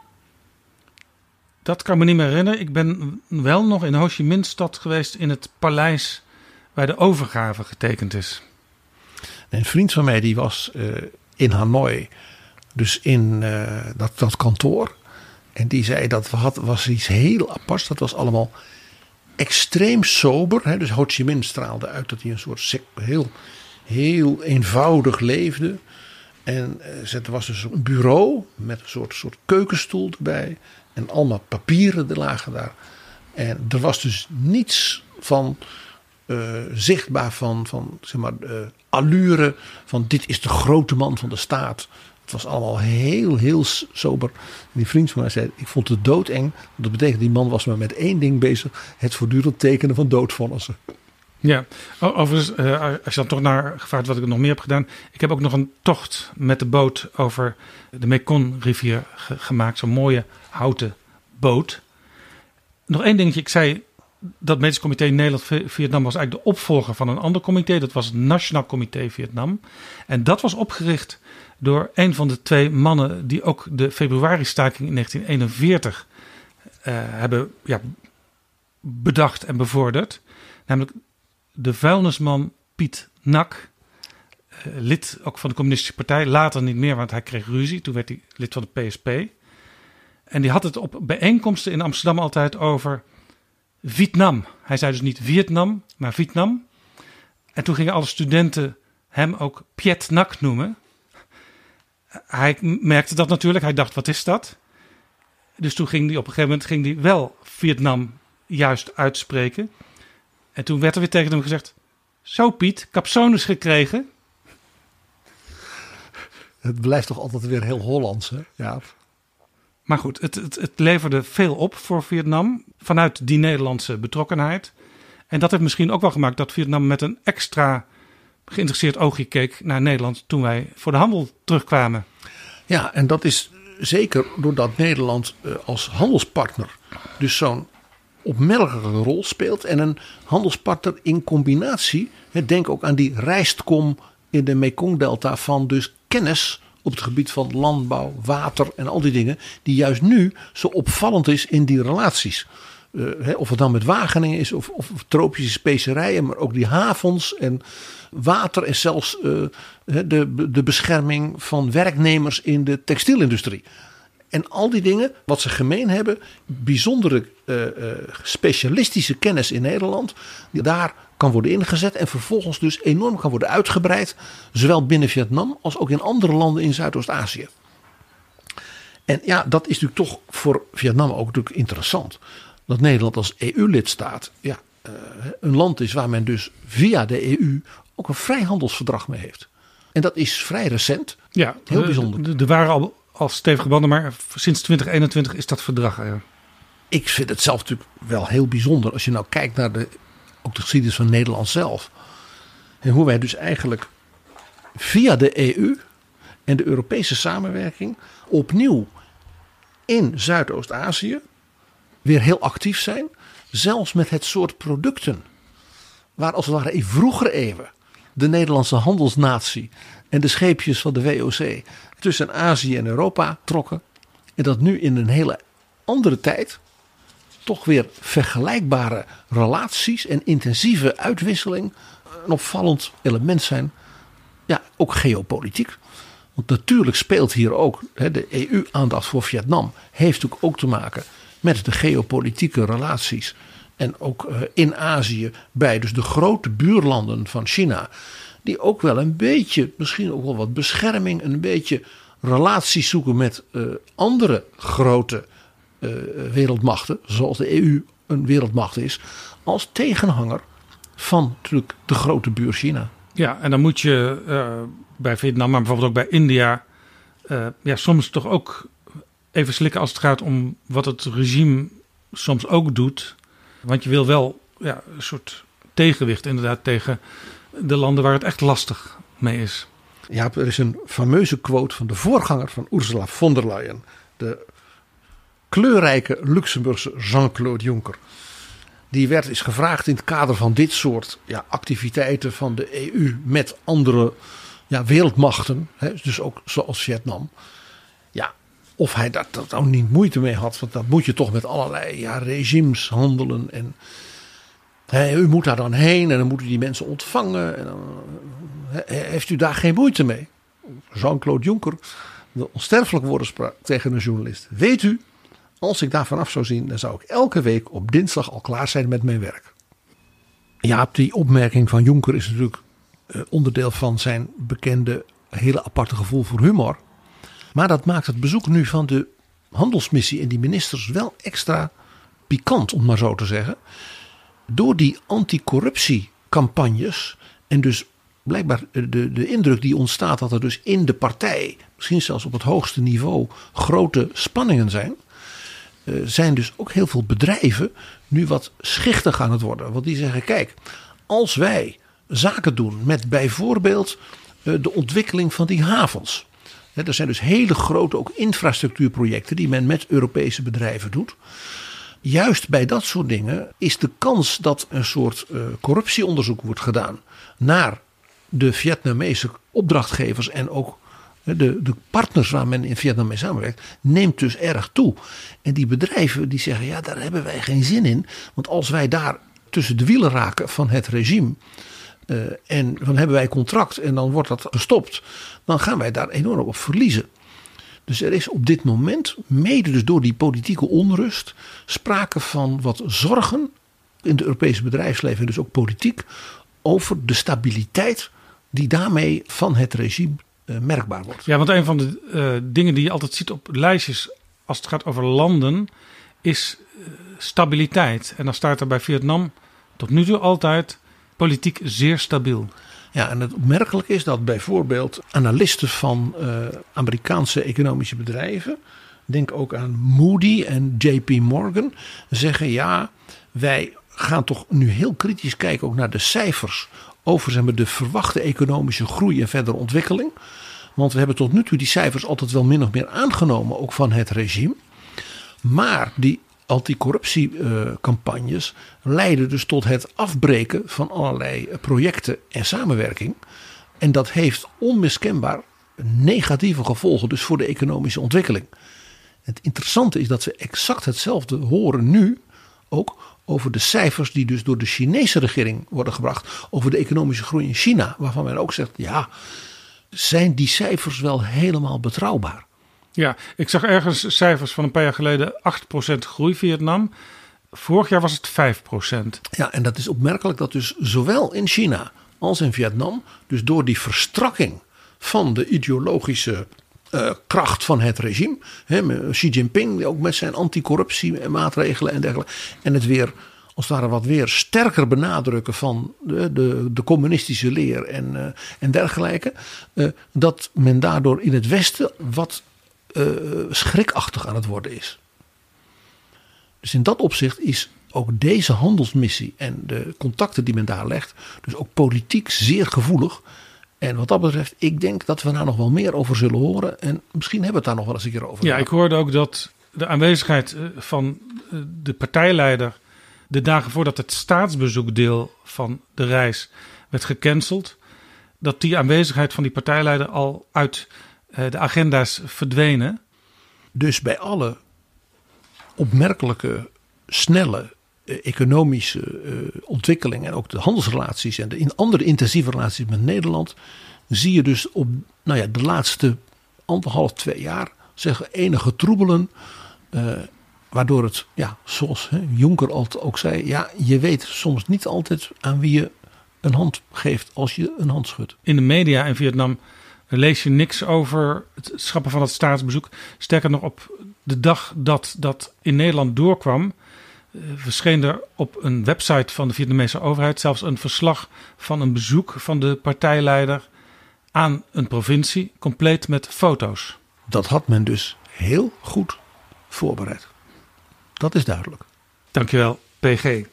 Dat kan me niet meer herinneren. Ik ben wel nog in Ho Chi Minh stad geweest in het paleis waar de overgave getekend is. Een vriend van mij die was in Hanoi, dus in dat kantoor. En die zei dat was iets heel aparts. Dat was allemaal extreem sober. Hè? Dus Ho Chi Minh straalde uit dat hij een soort heel eenvoudig leefde. En er was dus een bureau met een soort keukenstoel erbij. En allemaal papieren lagen daar. En er was dus niets van zichtbaar van zeg maar, allure. Van dit is de grote man van de staat. Het was allemaal heel sober. En die vriend van mij zei, ik vond het doodeng. Dat betekent, die man was maar met één ding bezig. Het voortdurend tekenen van doodvonnissen. Ja, overigens, als je dan toch naar gevraagd wat ik nog meer heb gedaan. Ik heb ook nog een tocht met de boot over de Mekong-rivier gemaakt. Zo'n mooie houten boot. Nog één dingetje. Ik zei dat Medisch Comité Nederland-Vietnam was eigenlijk de opvolger van een ander comité. Dat was het Nationaal Comité Vietnam. En dat was opgericht door een van de 2 mannen die ook de februari-staking in 1941 hebben bedacht en bevorderd. Namelijk de vuilnisman Piet Nak, lid ook van de Communistische Partij. Later niet meer, want hij kreeg ruzie. Toen werd hij lid van de PSP. En die had het op bijeenkomsten in Amsterdam altijd over Vietnam. Hij zei dus niet Vietnam, maar Vietnam. En toen gingen alle studenten hem ook Piet Nak noemen. Hij merkte dat natuurlijk. Hij dacht, wat is dat? Dus toen ging hij op een gegeven moment wel Vietnam juist uitspreken. En toen werd er weer tegen hem gezegd, zo Piet, capsones gekregen. Het blijft toch altijd weer heel Hollands, hè? Ja. Maar goed, het leverde veel op voor Vietnam vanuit die Nederlandse betrokkenheid. En dat heeft misschien ook wel gemaakt dat Vietnam met een extra geïnteresseerd oogje keek naar Nederland toen wij voor de handel terugkwamen. Ja, en dat is zeker doordat Nederland als handelspartner dus zo'n opmerkelijke rol speelt. En een handelspartner in combinatie, denk ook aan die rijstkom in de Mekongdelta van dus kennis op het gebied van landbouw, water en al die dingen, die juist nu zo opvallend is in die relaties. Of het dan met Wageningen is of tropische specerijen, maar ook die havens en water en zelfs de bescherming van werknemers in de textielindustrie. En al die dingen, wat ze gemeen hebben, bijzondere specialistische kennis in Nederland, die daar kan worden ingezet en vervolgens dus enorm kan worden uitgebreid, zowel binnen Vietnam als ook in andere landen in Zuidoost-Azië. En ja, dat is natuurlijk toch voor Vietnam ook natuurlijk interessant. Dat Nederland als EU-lidstaat een land is waar men dus via de EU ook een vrijhandelsverdrag mee heeft. En dat is vrij recent. Ja, heel bijzonder. Er waren al stevige banden, maar sinds 2021 is dat verdrag. Ik vind het zelf natuurlijk wel heel bijzonder als je nou kijkt naar ook de geschiedenis van Nederland zelf. En hoe wij dus eigenlijk via de EU en de Europese samenwerking opnieuw in Zuidoost-Azië weer heel actief zijn. Zelfs met het soort producten waar als het ware in vroegere eeuwen de Nederlandse handelsnatie en de scheepjes van de WOC tussen Azië en Europa trokken. En dat nu in een hele andere tijd toch weer vergelijkbare relaties en intensieve uitwisseling een opvallend element zijn. Ja, ook geopolitiek. Want natuurlijk speelt hier ook de EU-aandacht voor Vietnam. Heeft natuurlijk ook te maken met de geopolitieke relaties. En ook in Azië bij dus de grote buurlanden van China. Die ook wel een beetje, misschien ook wel wat bescherming. Een beetje relaties zoeken met andere grote wereldmachten. Zoals de EU een wereldmacht is. Als tegenhanger van natuurlijk de grote buur China. Ja, en dan moet je bij Vietnam, maar bijvoorbeeld ook bij India, soms toch ook even slikken als het gaat om wat het regime soms ook doet. Want je wil wel een soort tegenwicht inderdaad tegen de landen waar het echt lastig mee is. Ja, er is een fameuze quote van de voorganger van Ursula von der Leyen. De kleurrijke Luxemburgse Jean-Claude Juncker. Die is gevraagd in het kader van dit soort activiteiten van de EU met andere wereldmachten. Dus ook zoals Vietnam. Ja, of hij daar nou niet moeite mee had. Want dat moet je toch met allerlei regimes handelen. En u moet daar dan heen en dan moeten die mensen ontvangen. En dan, heeft u daar geen moeite mee? Jean-Claude Juncker, de onsterfelijke woorden, sprak tegen een journalist. Weet u, als ik daar vanaf zou zien, dan zou ik elke week op dinsdag al klaar zijn met mijn werk. Ja, die opmerking van Juncker is natuurlijk onderdeel van zijn bekende hele aparte gevoel voor humor. Maar dat maakt het bezoek nu van de handelsmissie en die ministers wel extra pikant, om maar zo te zeggen. Door die anticorruptiecampagnes en dus blijkbaar de indruk die ontstaat dat er dus in de partij, misschien zelfs op het hoogste niveau, grote spanningen zijn. Zijn dus ook heel veel bedrijven nu wat schichtig aan het worden. Want die zeggen, kijk, als wij zaken doen met bijvoorbeeld de ontwikkeling van die havens. Er zijn dus hele grote ook infrastructuurprojecten die men met Europese bedrijven doet. Juist bij dat soort dingen is de kans dat een soort corruptieonderzoek wordt gedaan naar de Vietnamese opdrachtgevers en ook de partners waar men in Vietnam mee samenwerkt, neemt dus erg toe. En die bedrijven die zeggen, ja, daar hebben wij geen zin in. Want als wij daar tussen de wielen raken van het regime en dan hebben wij contract en dan wordt dat gestopt, dan gaan wij daar enorm op verliezen. Dus er is op dit moment, mede dus door die politieke onrust, sprake van wat zorgen in het Europese bedrijfsleven en dus ook politiek over de stabiliteit die daarmee van het regime merkbaar wordt. Ja, want een van de dingen die je altijd ziet op lijstjes als het gaat over landen is stabiliteit. En dan staat er bij Vietnam tot nu toe altijd politiek zeer stabiel. Ja, en het opmerkelijk is dat bijvoorbeeld analisten van Amerikaanse economische bedrijven, denk ook aan Moody en JP Morgan, zeggen ja, wij gaan toch nu heel kritisch kijken ook naar de cijfers over zeg maar, de verwachte economische groei en verdere ontwikkeling. Want we hebben tot nu toe die cijfers altijd wel min of meer aangenomen, ook van het regime. Maar die anticorruptiecampagnes leiden dus tot het afbreken van allerlei projecten en samenwerking. En dat heeft onmiskenbaar negatieve gevolgen dus voor de economische ontwikkeling. Het interessante is dat we exact hetzelfde horen nu ook over de cijfers die dus door de Chinese regering worden gebracht over de economische groei in China. Waarvan men ook zegt, ja, zijn die cijfers wel helemaal betrouwbaar? Ja, ik zag ergens cijfers van een paar jaar geleden 8% groei Vietnam. Vorig jaar was het 5%. Ja, en dat is opmerkelijk dat dus zowel in China als in Vietnam, dus door die verstrakking van de ideologische kracht van het regime. Xi Jinping ook met zijn anticorruptiemaatregelen en dergelijke. En het weer als het ware wat weer sterker benadrukken van de communistische leer en dergelijke. Dat men daardoor in het Westen wat schrikachtig aan het worden is. Dus in dat opzicht is ook deze handelsmissie en de contacten die men daar legt, dus ook politiek zeer gevoelig. En wat dat betreft, ik denk dat we daar nog wel meer over zullen horen. En misschien hebben we het daar nog wel eens een keer over. Ja, ik hoorde ook dat de aanwezigheid van de partijleider de dagen voordat het staatsbezoekdeel van de reis werd gecanceld, dat die aanwezigheid van die partijleider al uit de agenda's verdwenen. Dus bij alle opmerkelijke, snelle economische ontwikkelingen en ook de handelsrelaties en de andere intensieve relaties met Nederland, zie je dus op de laatste 1,5-2 jaar zeggen enige troebelen, waardoor het, zoals Juncker ook zei, ja, je weet soms niet altijd aan wie je een hand geeft als je een hand schudt. In de media in Vietnam lees je niks over het schrappen van het staatsbezoek. Sterker nog, op de dag dat dat in Nederland doorkwam, verscheen er op een website van de Vietnamese overheid zelfs een verslag van een bezoek van de partijleider aan een provincie, compleet met foto's. Dat had men dus heel goed voorbereid. Dat is duidelijk. Dankjewel, PG.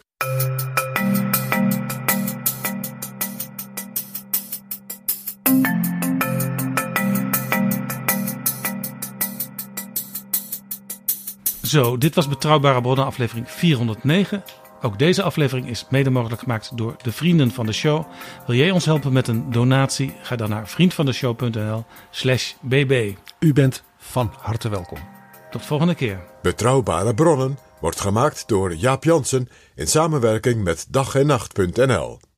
Zo, dit was Betrouwbare Bronnen, aflevering 409. Ook deze aflevering is mede mogelijk gemaakt door de vrienden van de show. Wil jij ons helpen met een donatie? Ga dan naar vriendvandeshow.nl/bb. U bent van harte welkom. Tot volgende keer. Betrouwbare Bronnen wordt gemaakt door Jaap Jansen in samenwerking met dag-en-nacht.nl.